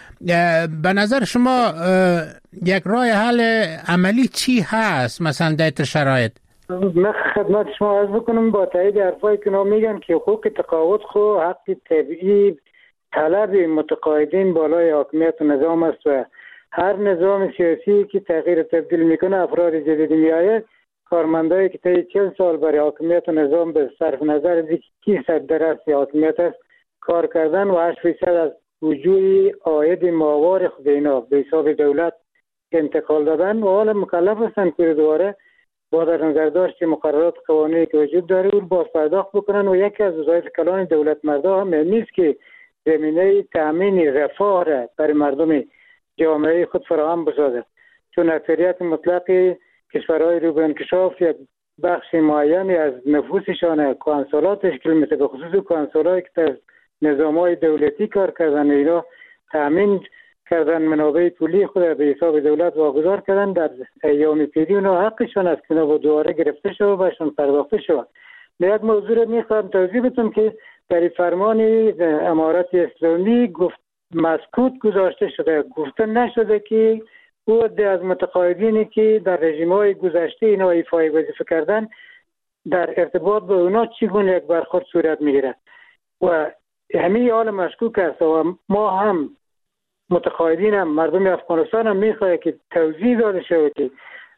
به نظر شما یک راه حل عملی چی هست مثلا در شرایط؟ من خدمت شما عرض بکنم با تایید حرفایی که اونا میگن که حقوق تقاعد خو حق طبیعی طلب متقاعدین بالای حاکمیت و نظام است و هر نظام سیاسی که تغییر تبدیل میکنه افراد جدید میآید، کارمندایی که طی چهل سال برای حاکمیت و نظام به صرف نظر از کی صد درصد حاکمیت است کار کردن و هشت فیصد از وجوه عاید ماوار خود اینا به حساب دولت انتقال دادن و حالا مکلف هستند که دوباره با در نظر داشت مقررات قوانینی که وجود داره او باز پرداخت بکنن و یکی از وظایف کلان دولت مردا هم نیست که زمینه تامین رفاه را برای مردم جامعه خود فراهم بسازد، چون اکثریت مطلق کشورهای رو به انکشاف یک بخش معینی از نفوسشان کانسولات تشکیل میده، به خصوص کانسولایی که از نظامهای دولتی کار کردن اینا تامین کردن منابع پولی خود به حساب دولت واگذار کردن. در ایام پیری اونا حقشان است که با دوباره گرفته شد و بهشون پرداخته شد. یک موضوع رو میخوام توضیح بدم که در فرمان امارت اسلامی گفت مسکوت گذاشته شده، گفته نشده که او از متقاعدینی که در رژیم‌های گذشته اینا ایفای وظیفه کردن در ارتباط با اونا چگونه یک برخورد صورت میگیرد و همه حال مشکوک است و ما هم متقاعدین هم مردم افغانستان هم میخواه که توضیح داده شود که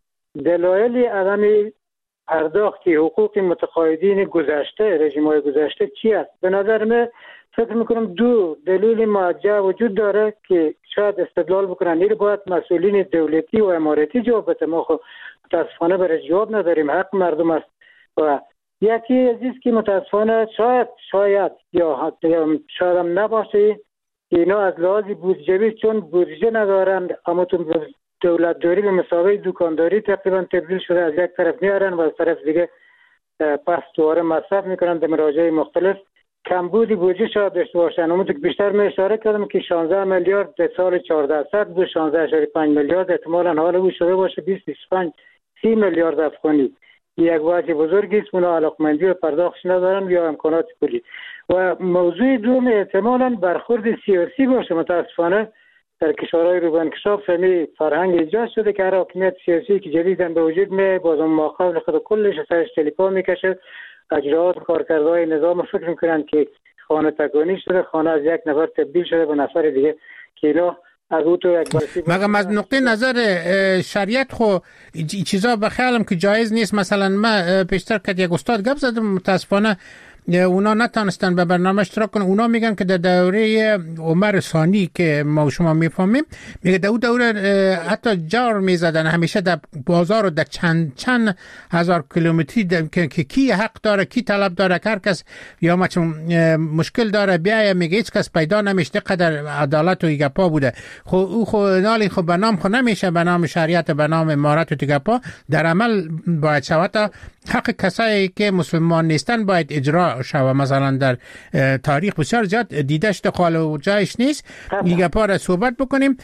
دلایل عدم پرداخت حقوق متقاعدین گذشته رژیم‌های گذشته چی است. به نظر من فکر میکنم دو دلیل موجه وجود داره که شاید استدلال بکنن. این باید مسئولین دولتی و اماراتی جواب بده، ما خب متاسفانه برای جواب نداریم، حق مردم است. و یکی عزیز که متاسفانه شاید شاید یا شاید هم نباشه اینا از لحاظ بودجه‌ای چون بودجه ندارن اما تو دولت داری به مسابقه دکانداری تقریبا تبدیل شده، از یک طرف میارن و از طرف دیگه پس دوباره مصرف میکنن در مراجع مختلف. کمبودی بودجه شاید داشته باشن. اما که بیشتر می اشاره کردم که شانزده میلیارد در سال چهارده صد بود، شانزده اشاره پنج میلیارد احتمالاً حال او شده باشه بیست بیست و پنج سی میلیارد افغانی. یک وجه بزرگی است اونا علاقمندی و پرداختش ندارن یا امکانات پولی. و موضوع دوم احتمالاً برخورد سیاسی باشه. متاسفانه در کشورهای رو به انکشاف فهمی فرهنگ ایجاد شده که هر حاکمیت سیاسی که جدیداً به وجود می بازم ما قبل خود کلش سرش تلیپا میکشه، اجرات کارکردهای نظام فکر میکنن که خانه تکانی شده، خانه از یک نفر تبدیل شده به نفر دیگه که اینا از او تو یک برسی مگم از نقطه نظر شریعت خو چیزا بخیالم که جایز نیست. مثلا من پیشتر که یک استاد گپ زدم متاسفانه اونا نتانستن به برنامه اشتراک کنن. اونا میگن که در دوره عمر ثانی که ما شما میفهمیم میگه در دوره حتی جار میزدن همیشه در بازار و در چند چند هزار کیلومتری که کی حق داره کی طلب داره، هر کس یا ما چون مشکل داره بیای میگه هیچ کس پیدا نمیشه. قدر عدالت و گپا بوده. خو او خو نالی خو به نام خو نمیشه، به نام شریعت به نام امارت و گپا در عمل باید شود. حق کسایی که مسلمان نیستن باید اجرا شود. مثلا در تاریخ بسیار زیاد دیده شده، قال و جایش نیست. دیگه پاره صحبت بکنیم.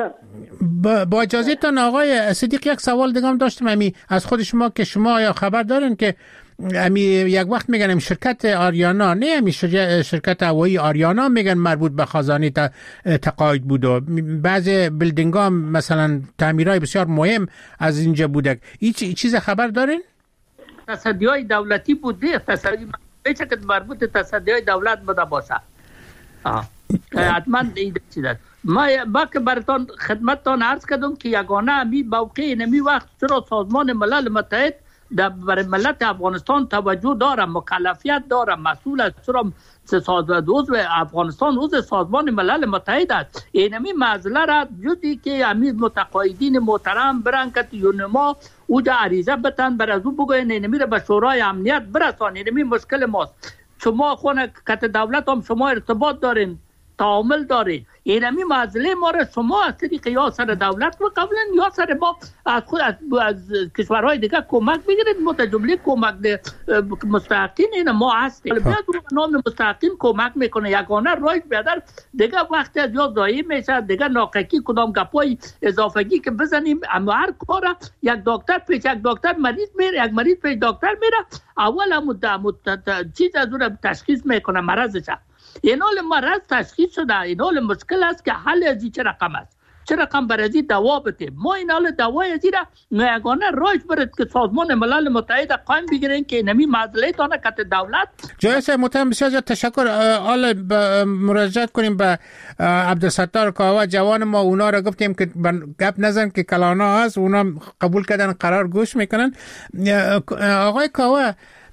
با اجازه تان آقای صدیق یک سوال دیگه هم داشتم امی از خود شما که شما یا خبر دارین که امی یک وقت میگن شرکت آریانا نه امی شرکت هوایی آریانا میگن مربوط به خزانه تقاعد بود و بعضی بیلدینگ ها مثلا تعمیرهای بسیار مهم از اینجا بوده. این چیز خبر دارین؟ تصدیهای دولتی بوده، تصدی بیچه که مربوط تصدیهای دولت بوده باشه. حتما ایده چیده. ما با که براتون خدمتتان عرض کردم که یگانه می موقع نمی وقت چرا سازمان ملل متحد در برای ملت افغانستان توجه داره، مکلفیت داره، مسئول است، چرا عضو افغانستان عضو سازمان ملل متحد است. اینمی مسئله را جدی که امیر متقاعدین محترم برن که یونما اوجا عریضه بتن بر از او بگوین اینمی را به شورای امنیت برسان. اینمی مشکل ماست. شما خونه کت دولت هم شما ارتباط دارین، تعامل دارین. اینمی مسئله ما را شما از طریق یا سر دولت و قبلا یا سر ما از خود از, از کشورهای دیگه کمک بگیرید. متجمله کمک مستحقین این ما هستیم. بیاد رو نام مستحقین کمک میکنه. یگانه رایت بیادر دیگه وقتی از یا ضایع میشه، دیگه ناقکی کدام گپای اضافگی که بزنیم. اما هر کار یک دکتر پیش یک دکتر مریض میره، یک مریض پیش دکتر میره، اول هم چیز از اون تشخیص میکنه مرضش. این حال مرض تشخیص شده، این حال مشکل است که حل ازی چه رقم است، چه رقم بر ازی دوا بده. ما این حال دوای ازی را یگانه رایج برد که سازمان ملل متحد قایم بگیرین که نمی مسئله تانه کت دولت. جایز محترم بسیار زیاد تشکر. حالا مراجعت کنیم به عبدالستار کاوه جوان ما. اونا را گفتیم که گپ نزن که کلانا هست، اونا قبول کردن قرار گوش میکنن. آقای کاوه،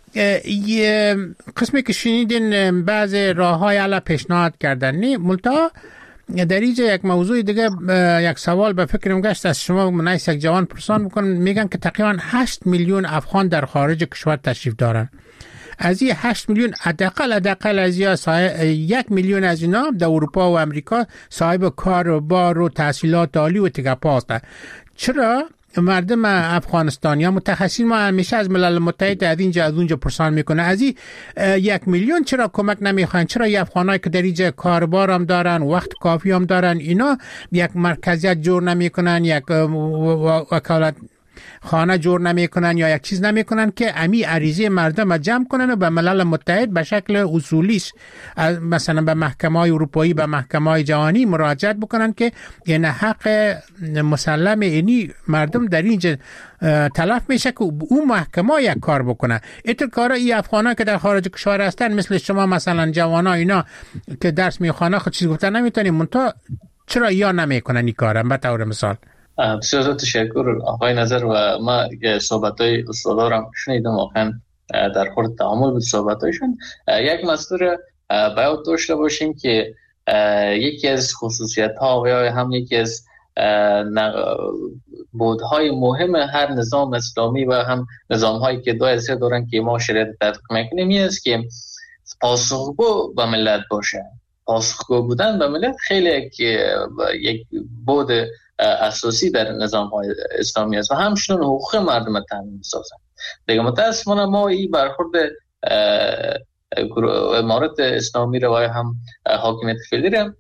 یه قسمی که شنیدین بعض راه های علا پیشنهاد کردن نی ملتا در اینجا یک موضوع دیگه یک سوال به فکرم گشت از شما منایس یک جوان پرسان میکنن. میگن که تقریبا هشت میلیون افغان در خارج کشور تشریف دارن. از این هشت میلیون حداقل حداقل از یک میلیون از اینا در اروپا و امریکا صاحب کار و بار و تحصیلات عالی و تگپا هستن. چرا مردم افغانستان یا متخصصین ما همیشه از ملل متحد از اینجا از اونجا پرسان میکنه از این یک میلیون چرا کمک نمیخواین؟ چرا این افغانایی که در اینجا کاربار هم دارن، وقت کافی هم دارن، اینا یک مرکزیت جور نمیکنن، یک وکالت خانه جور نمیکنن یا یک چیز نمیکنن که امی عریضه مردم جمع کنن و به ملل متحد به شکل اصولیش مثلا به محکمه‌های اروپایی، به محکمه‌های جهانی مراجعت بکنن که این حق مسلم اینی مردم در اینجا تلف میشه که اون محکمه یک کار بکنه. اینطور کارا این افغانا که در خارج کشور هستن مثل شما مثلا جوانا اینا که درس میخوانه خود چیز گفتن نمیتونیم منتها چرا یا نمیکنن این کارم؟ به طور مثال. بسیار تشکر آقای نظر. و ما صحبت‌های استادارم شنیدم، واقعا در خورد تعامل بود صحبت‌هایشون. یک مسئله باید داشته باشیم که یکی از خصوصیت‌ها و یا هم یکی از بودهای مهم هر نظام اسلامی و هم نظام‌هایی که دو حیثیت دارن که ما شریعت تطبیق می‌کنیم این است که پاسخگو به ملت باشه. پاسخگو بودن به ملت خیلی یک یک بود اساسی در نظام‌های اسلامی است و همچنین حقوق مردم تامین می‌سازند. دیگه متأسفانه ما این برخورد امارت اسلامی رو و هم حاکمیت فعلی رو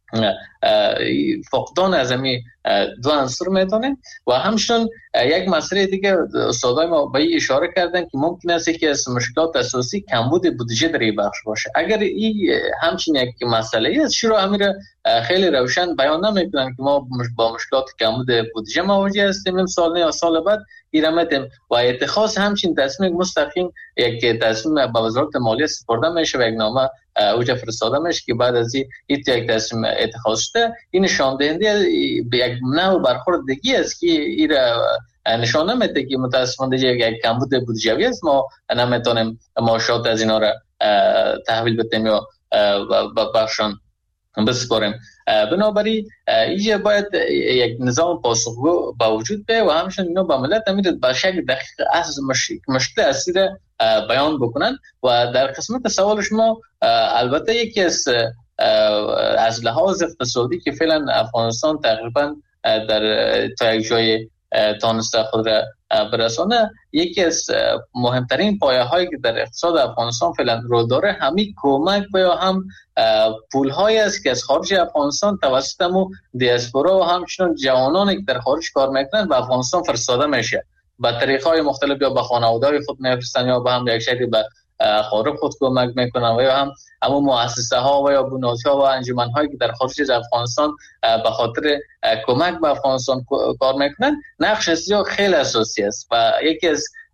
فقدان از همین دو عنصر میدونه. و همچنین یک مسئله دیگه استادای ما به این اشاره کردن که ممکن است که از مشکلات اساسی کمبود بودجه در این بخش باشه. اگر این همچین یک مسئله است چرا امیر خیلی روشن بیان نمیکنن که ما با مشکلات کمبود بودجه مواجه هستیم سال نه یا سال بعد ایرامتیم و اتخاذ همچین تصمیم مستقیم یک تصمیم به وزارت مالیه سپرده میشه و یک نامه اوجا فرستاده میشه که بعد از این یک تصمیم اتخاذ شده. این نشان دهنده به یک نوع برخورد دیگه است که این نشانه میده که متاسفانه یک کمبود بودجوی است. ما نمیتونیم معاشات از اینا را تحویل بدیم یا بخشان بسپاریم. بنابراین اینجا باید یک نظام پاسخگو با وجود بیاید و همچنین اینا با ملت امید به شکل دقیق از مشکل اصلی را بیان بکنن. و در قسمت سوال شما البته یکی از از لحاظ اقتصادی که فعلا افغانستان تقریبا در تا یک جای تانسته خود را برسانه، یکی از مهمترین پایه هایی که در اقتصاد افغانستان فعلا رو داره همین کمک و یا هم پول هایی است که از خارج افغانستان توسط مو دیاسپورا و همچنین جوانانی که در خارج کار میکنن به افغانستان فرستاده میشه به طریق های مختلف، یا به خانواده خود میفرستن یا به هم یک شکلی به خارج خود کمک میکنن و یا هم اما مؤسسه ها و یا بنیادها و انجمن هایی که در خارج از افغانستان به خاطر کمک به افغانستان کار میکنن نقش اصلی خیلی اساسی است. و یکی از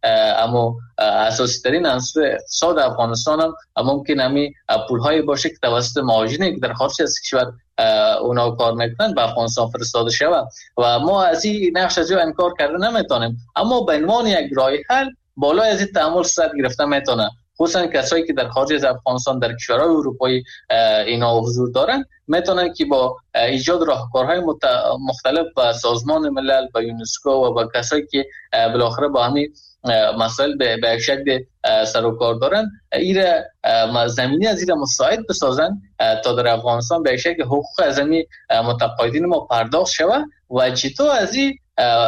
اما اساسی ترین عنصر اقتصاد افغانستان هم ممکن همی پول‌های باشه که توسط مهاجرینی که در خارج از کشور اونا کار میکنن به افغانستان فرستاده شود و ما از این نقش از انکار کرده نمیتونیم، اما به عنوان یک راه حل بالای از این تعامل صورت گرفته میتونه، خصوصا کسایی که در خارج از افغانستان در کشورهای اروپایی اینا حضور دارن میتونن که با ایجاد راهکارهای مختلف با سازمان ملل، با یونسکو و با کسایی که بالاخره با همین مسائل به یک شکل سر و کار دارن ایره زمینی از ایره مساعد بسازن تا در افغانستان به یک شکل حقوق از همین متقاعدین ما پرداخت شود و چطور از این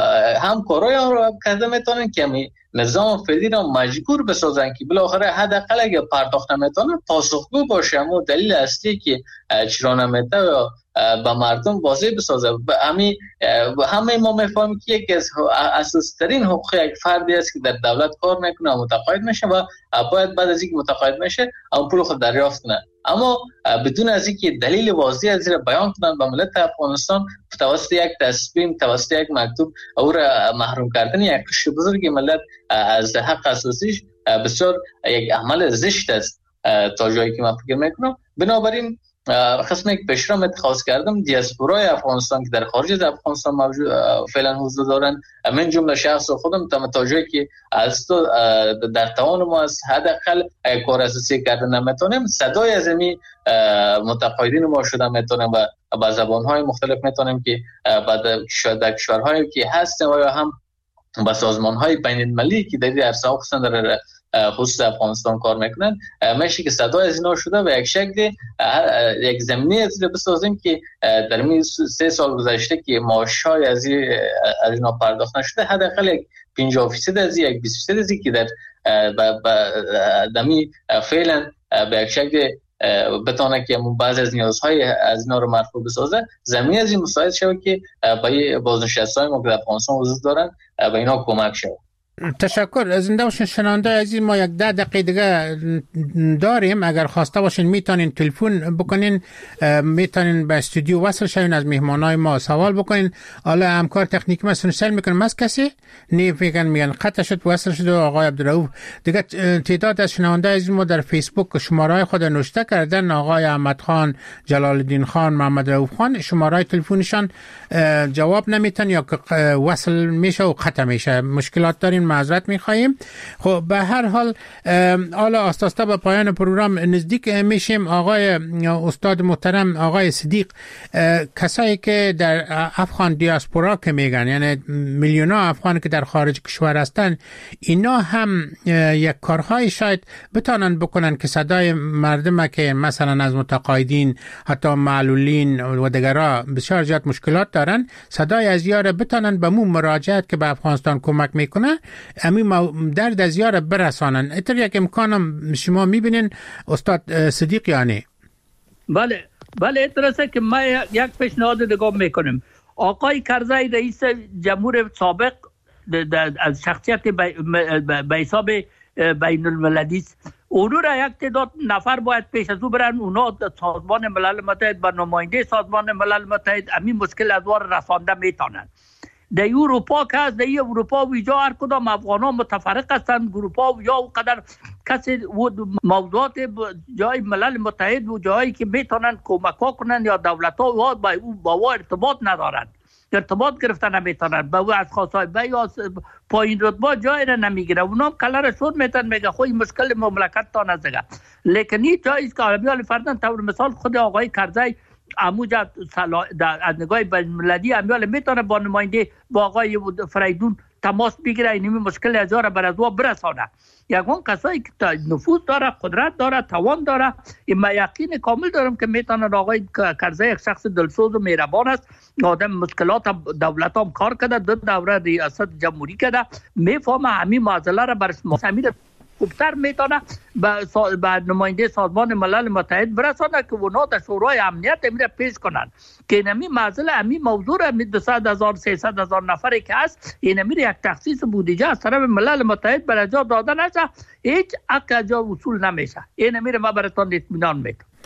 همکارای آن رو کرده میتونن که همین نظام فعلی را مجبور بسازن که بالاخره حداقل اگه پرداخت نمیتونن پاسخگو باشه. اما دلیل اصلی که چرا نمیتونه یا به مردم واضح بسازه. همین همه ما میفهمیم که یکی از اساسی ترین حقوق یک فردی است که در دولت کار میکنه و متقاعد میشه و باید بعد از اینکه متقاعد میشه اون پول خود دریافت کنه، اما بدون از اینکه دلیل واضح از این بیان کنن به ملت افغانستان توسط یک تصمیم، توسط یک مکتوب او را محروم کردن یک قشر بزرگ ملت از حق اساسیش بسیار یک عمل زشت است تا جایی که من فکر میکنم. بنابراین قسم یک پیشرفت اتخاذ کردم دیاسپورای افغانستان که در خارج از افغانستان موجود فعلا حضور دارن، من جمله شخص خودم تا متوجه که از تو در توان ما از حداقل کار اساسی کردن نمیتونیم، صدای از این متقاعدین ما شده میتونیم و با زبان‌های مختلف میتونیم که بعد در کشورهایی که هستن و یا هم با سازمان‌های بین‌المللی که در عرصه خصوصا در خصوص افغانستان کار میکنن میشه که صدای از اینا شده و یک شکل یک زمینه از رو بسازیم که در این سه سال گذشته که معاش‌های از از اینا پرداخت نشده حداقل یک پنجاه درصد از یک بیست درصد از که در دمی فعلا به یک شکل بتونه که بعضی از نیازهای از اینا رو مرفوع بسازه، زمینه از این مساعد شود که برای بازنشسته‌های ما که در افغانستان وجود دارن به اینا کمک شود. تشکر. زنده باشین شنونده عزیز، ما یک ده دقیقه دیگه داریم، اگر خواسته باشین میتونین تلفن بکنین، میتونین به استودیو وصل شوین از مهمانای ما سوال بکنین. حالا همکار تکنیکی ما سنشتر میکنم از کسی نی فکر میگن قطع شد وصل شد آقای عبدالرؤوف دیگه. تعداد از شنونده عزیز ما در فیسبوک شماره خود نوشته کردن، آقای احمد خان، جلال الدین خان، محمد رؤوف خان، شماره تلفنشان جواب نمیتن یا وصل میشه و قطع میشه، مشکلات دارین، معذرت میخواییم. خب به هر حال حالا آستاستا به پایان پروگرام نزدیک میشیم. آقای استاد محترم آقای صدیق، کسایی که در افغان دیاسپورا که میگن یعنی میلیونا افغان که در خارج کشور هستن، اینا هم یک کارهای شاید بتانن بکنن که صدای مردم که مثلا از متقاعدین حتی معلولین و دیگرها بسیار زیاد مشکلات دارن، صدای از یاره بتانن به مو مراجعت که به افغانستان کمک میکنه امی درد از یاره برسانن. اتر یک امکانم شما میبینین استاد صدیق یعنی؟ بله بله اترسه که ما یک پیشنهاد دیگه میکنیم. آقای کرزی رئیس جمهور سابق از شخصیت به حساب بین المللی است، اونو را یک تعداد نفر باید پیش از او برن، اونا سازمان ملل متحد با نماینده سازمان ملل متحد همین مشکل از وار رسانده میتونن. در اروپا که از در اروپا ویجا هر کدام افغان ها متفرق هستند، اروپا و یا قدر کسی موضوعات جای ملل متحد و جایی که میتونن کمک ها کنن یا دولت ها با او با ارتباط ندارن، ارتباط گرفتن نمیتونن، با او از خواستای با یا پایین رتبه جای را نمیگیره، اونا کلر شد میتونن میگه خوی مشکل مملکت تا نزگه. لیکن این جایی که عربی فردن طور مثال خود آقای کرزی اموجا از نگاه بین‌المللی امیال میتونه با نماینده با آقای فریدون تماس بگیره، اینمی مشکل از را بر از او برسانه. یکون کسایی که نفوذ داره، قدرت داره، توان داره، این ما یقین کامل دارم که میتونن. آقای کرزی یک شخص دلسوز و مهربان است، آدم مشکلات دولت هم کار کرده، دو دوره ریاست جمهوری کرده، میفهمه همین معضله را برش محسمید خوبتر میتونه به نماینده سازمان ملل متحد برسانه که اونا در شورای امنیت میره پیش کنن که اینمی معضله همین موضوع را دویست هزار سیصد هزار نفری که هست اینمی یک تخصیص بودجه از طرف ملل متحد برای جا داده نشه، هیچ حق جا وصول نمیشه. اینمی را ما براتون اطمینان میدم.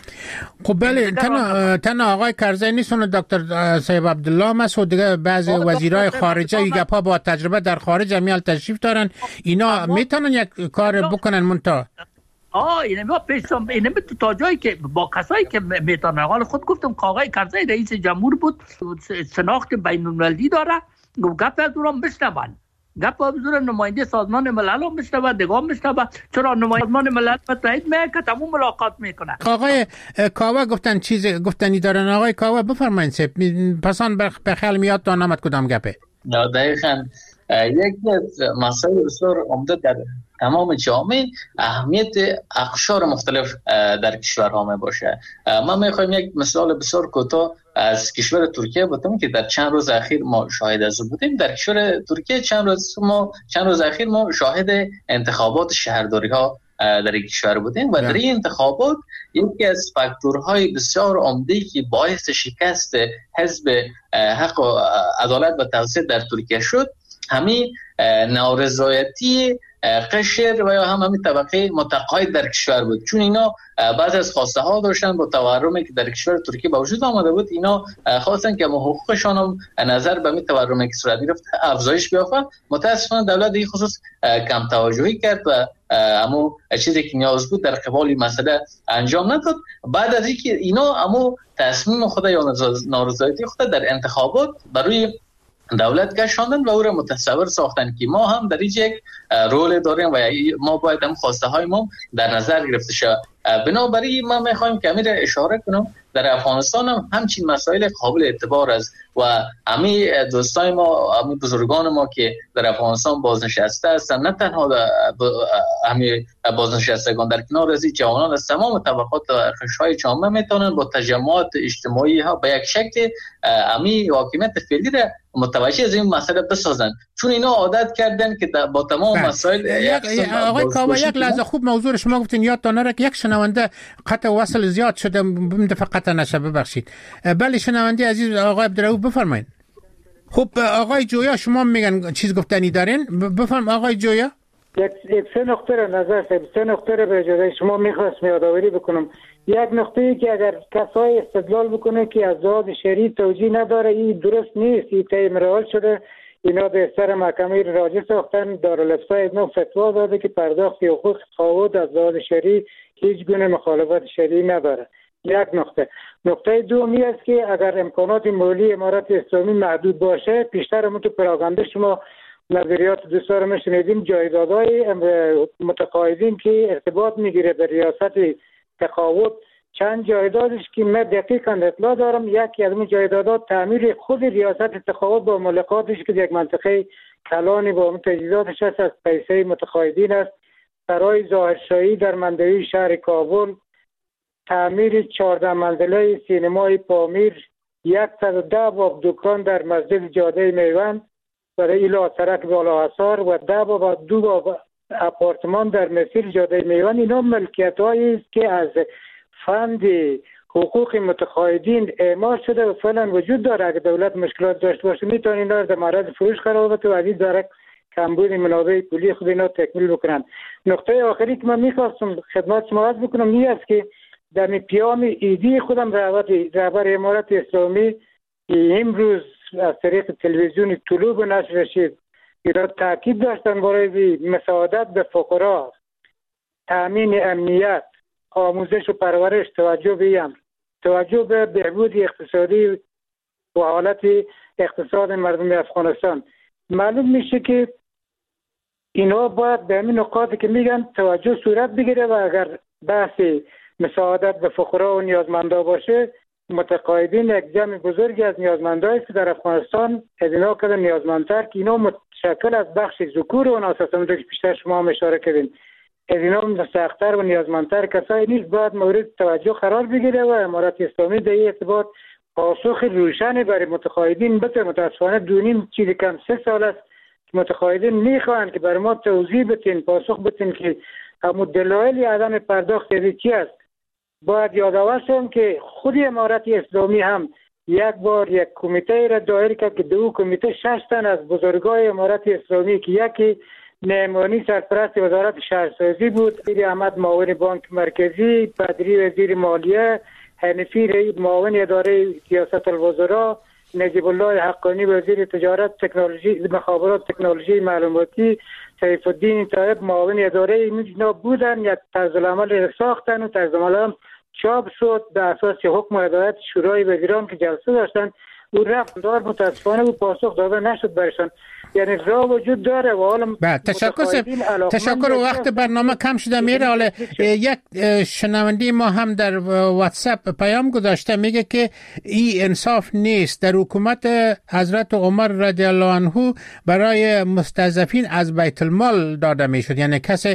خب بله تنها تنها آقای کرزی نیستون، دکتر صاحب عبدالله مسعود دیگه بعضی وزیرای خارجه یک گپا با تجربه در خارج میال تشریف دارن، اینا میتونن یک کار بکنن منتا آه این ما پیشم این تو تا جایی که با کسایی که میتونن. حالا خود گفتم که آقای کرزی رئیس جمهور بود، شناخت بین المللی داره، گپ از اونم بشنون، گپ از اون نماینده سازمان ملل هم بشنون، دیگه هم بشنون. چرا نماینده سازمان ملل متحد میگه تمام ملاقات میکنه. آقای کاوه گفتن چیز گفتنی دارن، آقای کاوه بفرمایید. سپ پسان به خیال میاد تا نمت کدام گپه. دقیقاً یکی از مسائل بسیار عمده در تمام جامعه اهمیت اقشار مختلف در کشورها می باشه. ما میخوایم یک مثال بسیار کوتاه از کشور ترکیه بتونیم که در چند روز اخیر ما شاهد از بودیم. در کشور ترکیه چند روز ما چند روز اخیر ما شاهد انتخابات شهرداری ها در این کشور بودیم و در این انتخابات یکی از فاکتورهای بسیار عمده‌ای که باعث شکست حزب حق و عدالت و توسعه در ترکیه شد همین نارضایتی قشر و یا هم همین طبقه متقاعد در کشور بود، چون اینا بعض از خواسته ها داشتن با تورمی که در کشور ترکیه به وجود آمده بود، اینا خواستن که حقوقشان هم نظر به همین تورمی که صورت گرفت افزایش بیافته. متاسفانه دولت این خصوص کم توجهی کرد و اما چیزی که نیاز بود در قبال مسئله انجام نداد. بعد از اینکه اینا اما تصمیم خود یا نارضایتی خود در انتخابات برای دولت کشاندن و او را متصور ساختن که ما هم در این یک رول داریم و ما باید هم خواسته های ما در نظر گرفته شد. بنابراین ما میخوایم که امیر اشاره کنم در افغانستان هم همچین مسائل قابل اعتبار است و همین دوستای ما همین بزرگان ما که در افغانستان بازنشسته هستند، نه تنها همین بازنشستگان در کنار از جوانان از تمام طبقات و قشرهای جامعه میتونن با تجمعات اجتماعی ها به یک شکل همین حاکمیت فعلی را متوجه از این مسئله بسازن، چون اینا عادت کردن که با تمام مسائل آقای کاوه یک لحظه خوب موضوع شما گفتین یادتان نره که یک شنونده قطع وصل زیاد شده فقط نشه، ببخشید. بله شنونده عزیز آقای عبدالرؤوف بفرمایید. خب آقای جویا شما میگن چیز گفتنی دارین، بفرم آقای جویا. یک یک سه نقطه را نظر سه سه نقطه را به اجازه شما میخواست یادآوری بکنم. یک نقطه ای که اگر کسای استدلال بکنه که از لحاظ شرعی توجیه نداره این درست نیست، این طی رعایت شده، اینا به سر محکمه راجع ساختن، دارالافتا از نو فتوا داده که پرداخت حقوق تقاعد از لحاظ شرعی هیچ گونه مخالفت شرعی نداره. یک نقطه. نقطه دومی است که اگر امکانات مالی امارت اسلامی محدود باشه، پیشتر همون تو پراگنده شما نظریات دوستان ما شنیدیم، جایدادهای متقاعدین که ارتباط میگیره به ریاست تقاعد، چند جایدادش که من دقیقاً اطلاع دارم، یکی از اون جایدادات تعمیر خود ریاست تقاعد با ملکاتش که یک منطقه کلانی با اون تجهیزاتش هست از پیسه متقاعدین است، سرای ظاهرشاهی در منطقه شهر کابل، تعمیر چهارده منزله سینمای پامیر، صد و ده باب دکان در مسجد جاده میوند برای ایلا سرک بالا حصار و ده باب دو باب اپارتمان در مسیر جاده میوند. اینا ملکیت هایی است که از فند حقوق متقاعدین اعمال شده و فعلا وجود داره. اگر دولت مشکلات داشته باشه میتونه اینا رو در معرض فروش قرار بده و از این داره کمبود منابع پولی خود اینا تکمیل بکنن. نقطه آخری که من میخواستم خدمت شما عرض بکنم این است که در پیام ایدی خودم رهبر امارت اسلامی امروز از طریق تلویزیون طلوع نشر رسید اینا تاکید داشتن برای مساعدت به فقرا، تامین امنیت، آموزش و پرورش، توجه به امر، توجه به بهبود اقتصادی و حالت اقتصاد مردم افغانستان. معلوم میشه که اینا باید به همین نقاطی که میگن توجه صورت بگیره و اگر بحث مساعدت به فقرا و نیازمندا باشه، متقاعدین یک جمع بزرگی از نیازمندایی که در افغانستان از اینا کردن نیازمندتر که اینا متشکل از بخش ذکور و ناسازمان که بیشتر شما هم اشاره کردین، از اینا مستحق‌تر و نیازمندتر کسایی نیست، باید مورد توجه قرار بگیره و امارت اسلامی در این ارتباط پاسخ روشنی برای متقاعدین بده. متاسفانه دونیم چیزی کم سه سال است که متقاعدین میخوان که برای ما توضیح بدین، پاسخ بدین که همون دلایل عدم پرداخت چی است. باید یادآور شم که خود امارت اسلامی هم یک بار یک کمیته را دایر کرد که دو کمیته شش تن از بزرگای امارت اسلامی که یکی نعمانی سرپرست وزارت شهرسازی بود، وزیر احمد معاون بانک مرکزی، بدری وزیر مالیه، حنفی رئیس معاون اداره سیاست الوزراء، نجیب الله حقانی وزیر تجارت تکنولوژی مخابرات تکنولوژی معلوماتی، سیف الدین طایب معاون اداره اینا بودن. یک طرز العمل ساختن و طرز العمل چاپ شد به اساس حکم و هدایت شورای وزیران که جلسه داشتن. او رفت دار متاسفانه او پاسخ داده نشد برشان. یعنی راه وجود داره و حالا بعد تشکر تشکر وقت برنامه کم شده میره. حالا یک شنونده ما هم در واتساپ پیام گذاشته میگه که این انصاف نیست. در حکومت حضرت عمر رضی الله عنه برای مستضعفین از بیت المال داده میشد، یعنی کسی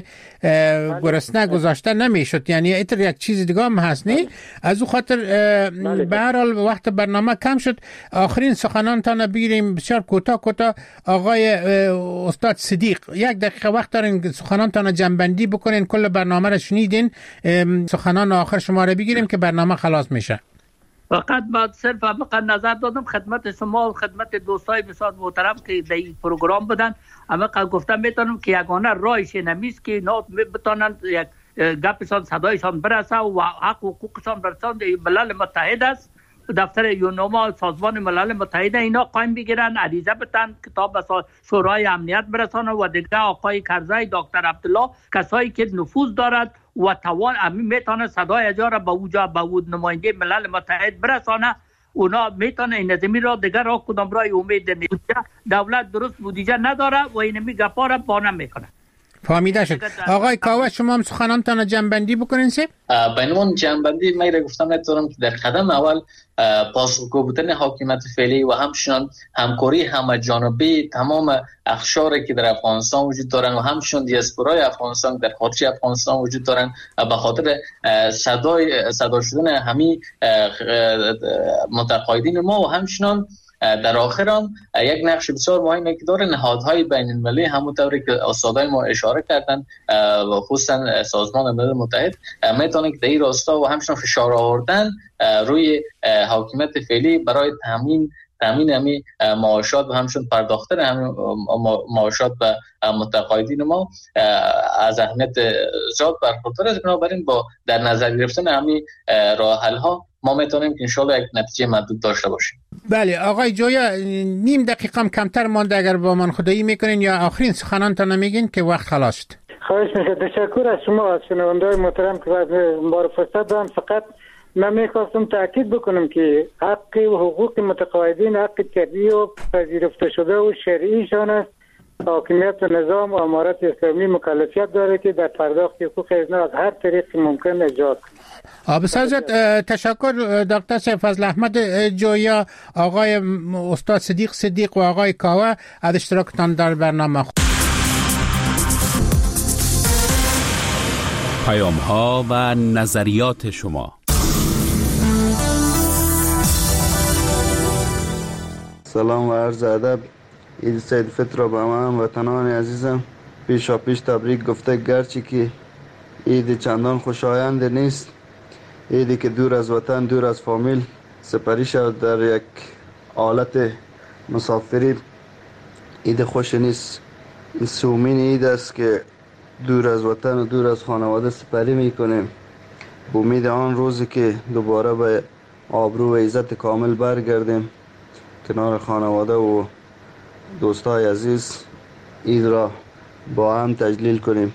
گرسنه گذاشته نمیشد. یعنی ایتر یک چیز دیگه هم هست نی. از او خاطر به هر حال وقت برنامه کم شد. آخرین سخنان تا بگیریم بسیار کوتاه کوتاه. آقای استاد صدیق یک دقیقه وقت دارین سخنانتان جنبندی بکنین. کل برنامه را شنیدین، سخنان آخر شما را بگیریم که برنامه خلاص میشه. فقط بعد صرف فقط نظر دادم خدمت شما و خدمت دوستای بسیار محترم که در این پروگرام بودن. اما گفتم میتونم که یگانه راهش نمیست که اینا بتونن یک گپشان صدایشان برسه و حق و حقوقشان برسان در ملل متحد است. دفتر یونما سازمان ملل متحد اینا قایم بگیرن، عریضه بتن، کتاب به شورای امنیت برسانه و دیگه آقای کرزی، دکتر عبدالله، کسایی که نفوذ دارد و توان امی میتونه صدای اجا را به اوجا به اود نماینده ملل متحد برسانه. اونا میتونه این زمین را دیگه را کدام رای امید نیست. دولت درست بودجه نداره و اینمی گپا را بانم میکنه. فهمیده شد. آقای کاوه شما هم سخنانتان جنبندی بکنین سیب؟ بینون جنبندی میره گفتم ندارم که در قدم اول پاسخگو بودن حاکمیت فعلی و همچنان همکاری همه جانبه تمام اقشاری که در افغانستان وجود دارن و همچنان دیاسپورای افغانستان در خارج افغانستان وجود دارن به خاطر صدای صدا شدن همین متقاعدین ما و همچنان در آخر هم یک نقش بسیار مهمی که داره نهادهای بین المللی همونطوری که استادای ما اشاره کردن و خصوصا سازمان ملل متحد میتونه که در این راستا و همچنان فشار آوردن روی حاکمیت فعلی برای تامین تامین همین معاشات و همچنان پرداختن همین معاشات به متقاعدین ما از اهمیت زیاد برخوردار است. بنابراین با در نظر گرفتن همین راه حل ها ما میتونیم که انشالله یک نتیجه محدود داشته باشیم. بله آقای جویا نیم دقیقه هم کمتر مانده، اگر با من خدایی میکنین یا آخرین سخنانتان نمیگین که وقت خلاص شد. خواهش میکنم. تشکر از شما از شنونده‌های محترم که ما رو فرصت دادن. فقط من میخواستم تاکید بکنم که حق و حقوق متقاعدین حق طبیعی و پذیرفته شده و شرعیشان است. حاکمیت و نظام و امارت اسلامی مکلفیت داره که در پرداخت حقوق اینا از هر طریق ممکن اجرا کنه. بسیار تشکر دکتر سیفضل احمد جویا، آقای استاد صدیق صدیق و آقای کاوه از اشتراکتان در برنامه. پیام ها و نظریات شما. سلام و عرض ادب. عید سید فطر را به همه وطنان عزیزم پیشا پیش تبریک گفته، گرچه که عید چندان خوشایند نیست، عیدی که دور از وطن دور از فامیل سپری شد در یک حالت مسافری، عید خوش نیست. این سومین عید است که دور از وطن و دور از خانواده سپری میکنیم، به امید آن روزی که دوباره به آبرو و عزت کامل برگردیم کنار خانواده و دوستای عزیز عید را با هم تجلیل کنیم.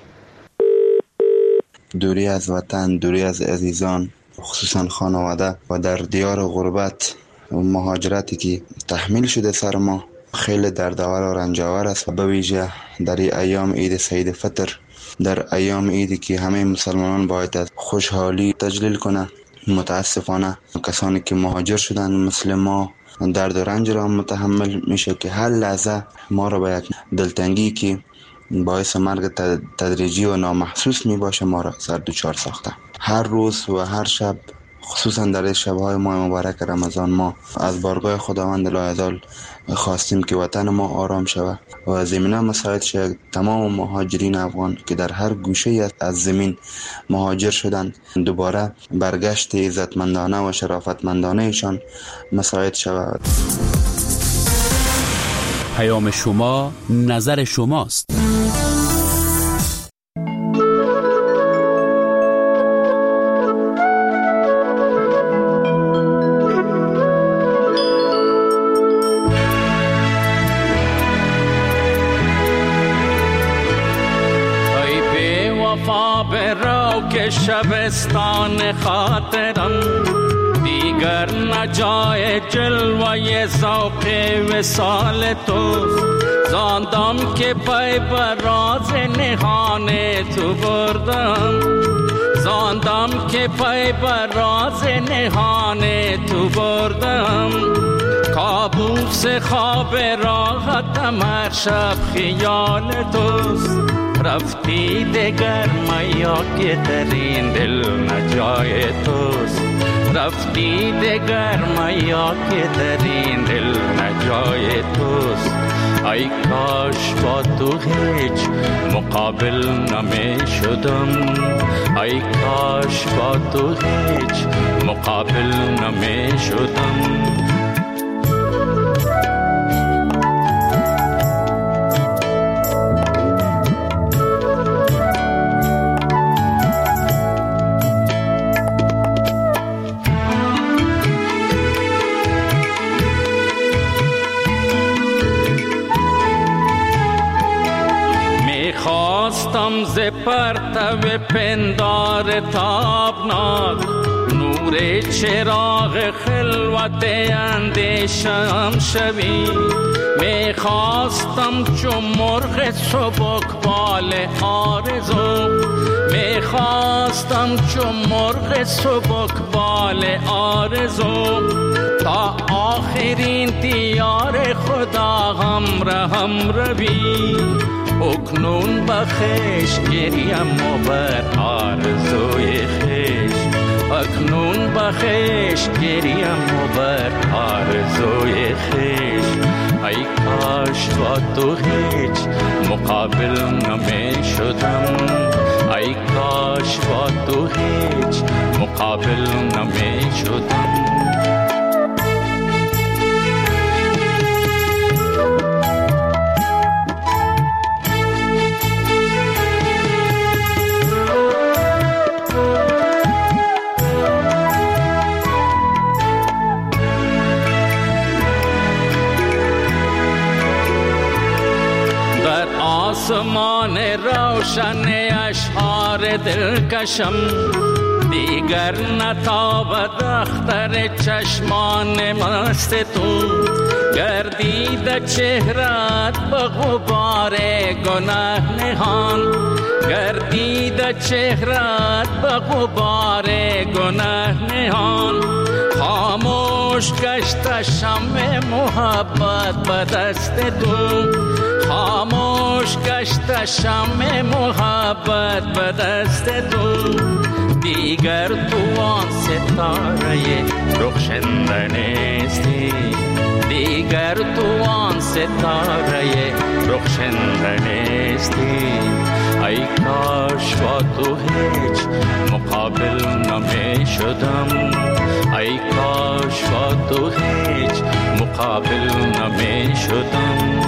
دوری از وطن، دوری از عزیزان، خصوصا خانواده و در دیار غربت و مهاجرتی که تحمیل شده سر ما خیلی دردآور و رنجاور است و به ویژه در ایام عید سعید فطر، در ایام عیدی که همه مسلمانان باید از خوشحالی تجلیل کنند، متاسفانه کسانی که مهاجر شدند مثل ما درد و رنج را متحمل میشه که هر لحظه ما را به یک دلتنگی که باعث مرگ تدریجی و نامحسوس می باشه ما را سر دوچار ساخته. هر روز و هر شب، خصوصا در شبهای ماه مبارک رمضان، ما از بارگاه خداوند لایزال خواستیم که وطن ما آرام شود و زمینه مساعد شد. تمام مهاجرین افغان که در هر گوشه از زمین مهاجر شدند دوباره برگشت عزتمندانه و شرافتمندانه ایشان مساعد شود. پیام شما نظر شماست. شبستان خاطرم، دیگر نجای جلوه ذوق وصال توست. زاندم که پای بر راز نهان تو بردم، زاندم که پای بر راز نهان تو بردم. کابوس خواب راحتم هر شب خیال توست. رفتی دگر میا که در این دل نجای توست. رفتی دگر میا که در این دل نجای توست. ای کاش با تو هیچ مقابل نمی شدم، ای کاش با تو هیچ مقابل نمی شدم. خواستم ز پرتو پندار تابناک، نور چراغ خلوت اندیشم شوی. می خواستم چون مرغ سبکبال آرزو، می خواستم چون مرغ سبکبال آرزو. تا آخرین دیار خدا همراهم روی. اکنون بخش گریم و بر آرزوی خیش، اکنون بخش گریم و بر آرزوی خیش. ای کاش با تو هیچ مقابل نمی شدم، ای کاش با تو هیچ مقابل نمی شدم. آسمان روشن اشعار دلکشم، دیگر نتابد اختر چشمان مست تو. گردید چهرت به غبار گناه نهان، گردید چهرت به غبار گناه نهان. خاموش گشت شمع محبت به دست تو، خاموش گشت شمع محبت به دست تو. دیگر تو آن ستاره رخشنده نیستی، دیگر تو آن ستاره رخشنده نیستی. ای کاش با تو هیچ مقابل نمی شدم، ای کاش با تو هیچ مقابل نمی شدم.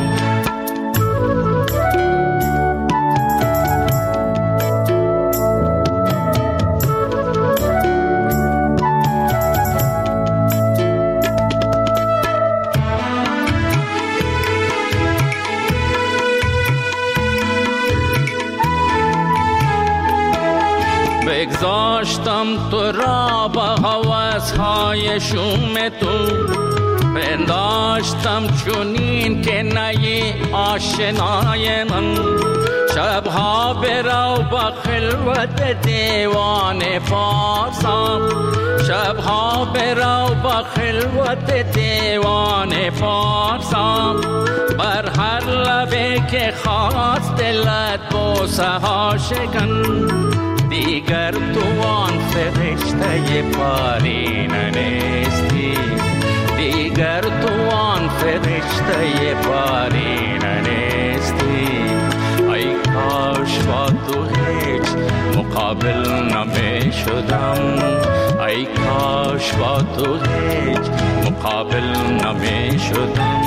بگذاشتم تو را با هوس‌های شوم تو، پنداشتم چونین که نی آشنای من. شبها برو با خلوت دیوان فارسم، شبها برو با خلوت دیوان فارسم. بر هر لبه که خواست دلت بوسه ها شکن. دیگر تو آن فرشته پارینه نیستی، دیگر تو آن فرشته پارینه نیستی. ای کاش با تو هیچ مقابل نمی شدم، ای کاش با تو هیچ مقابل نمی شدم.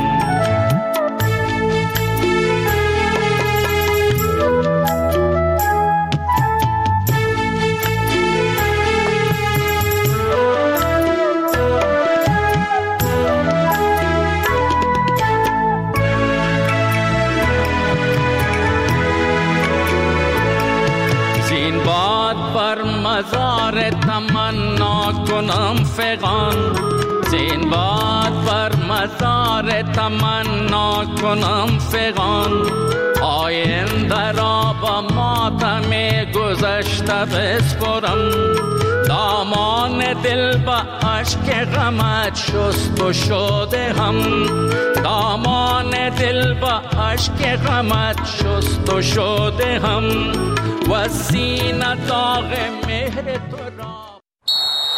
تمنا کنم فغان، زین باد بر مزار تمنا کنم فغان. آینده را با ماتم گذشته بسپرم، دامان دل با عشق غمت شست و شده هم، دامان دل با عشق غمت شست و شده هم، و سینه داغ مهر تو را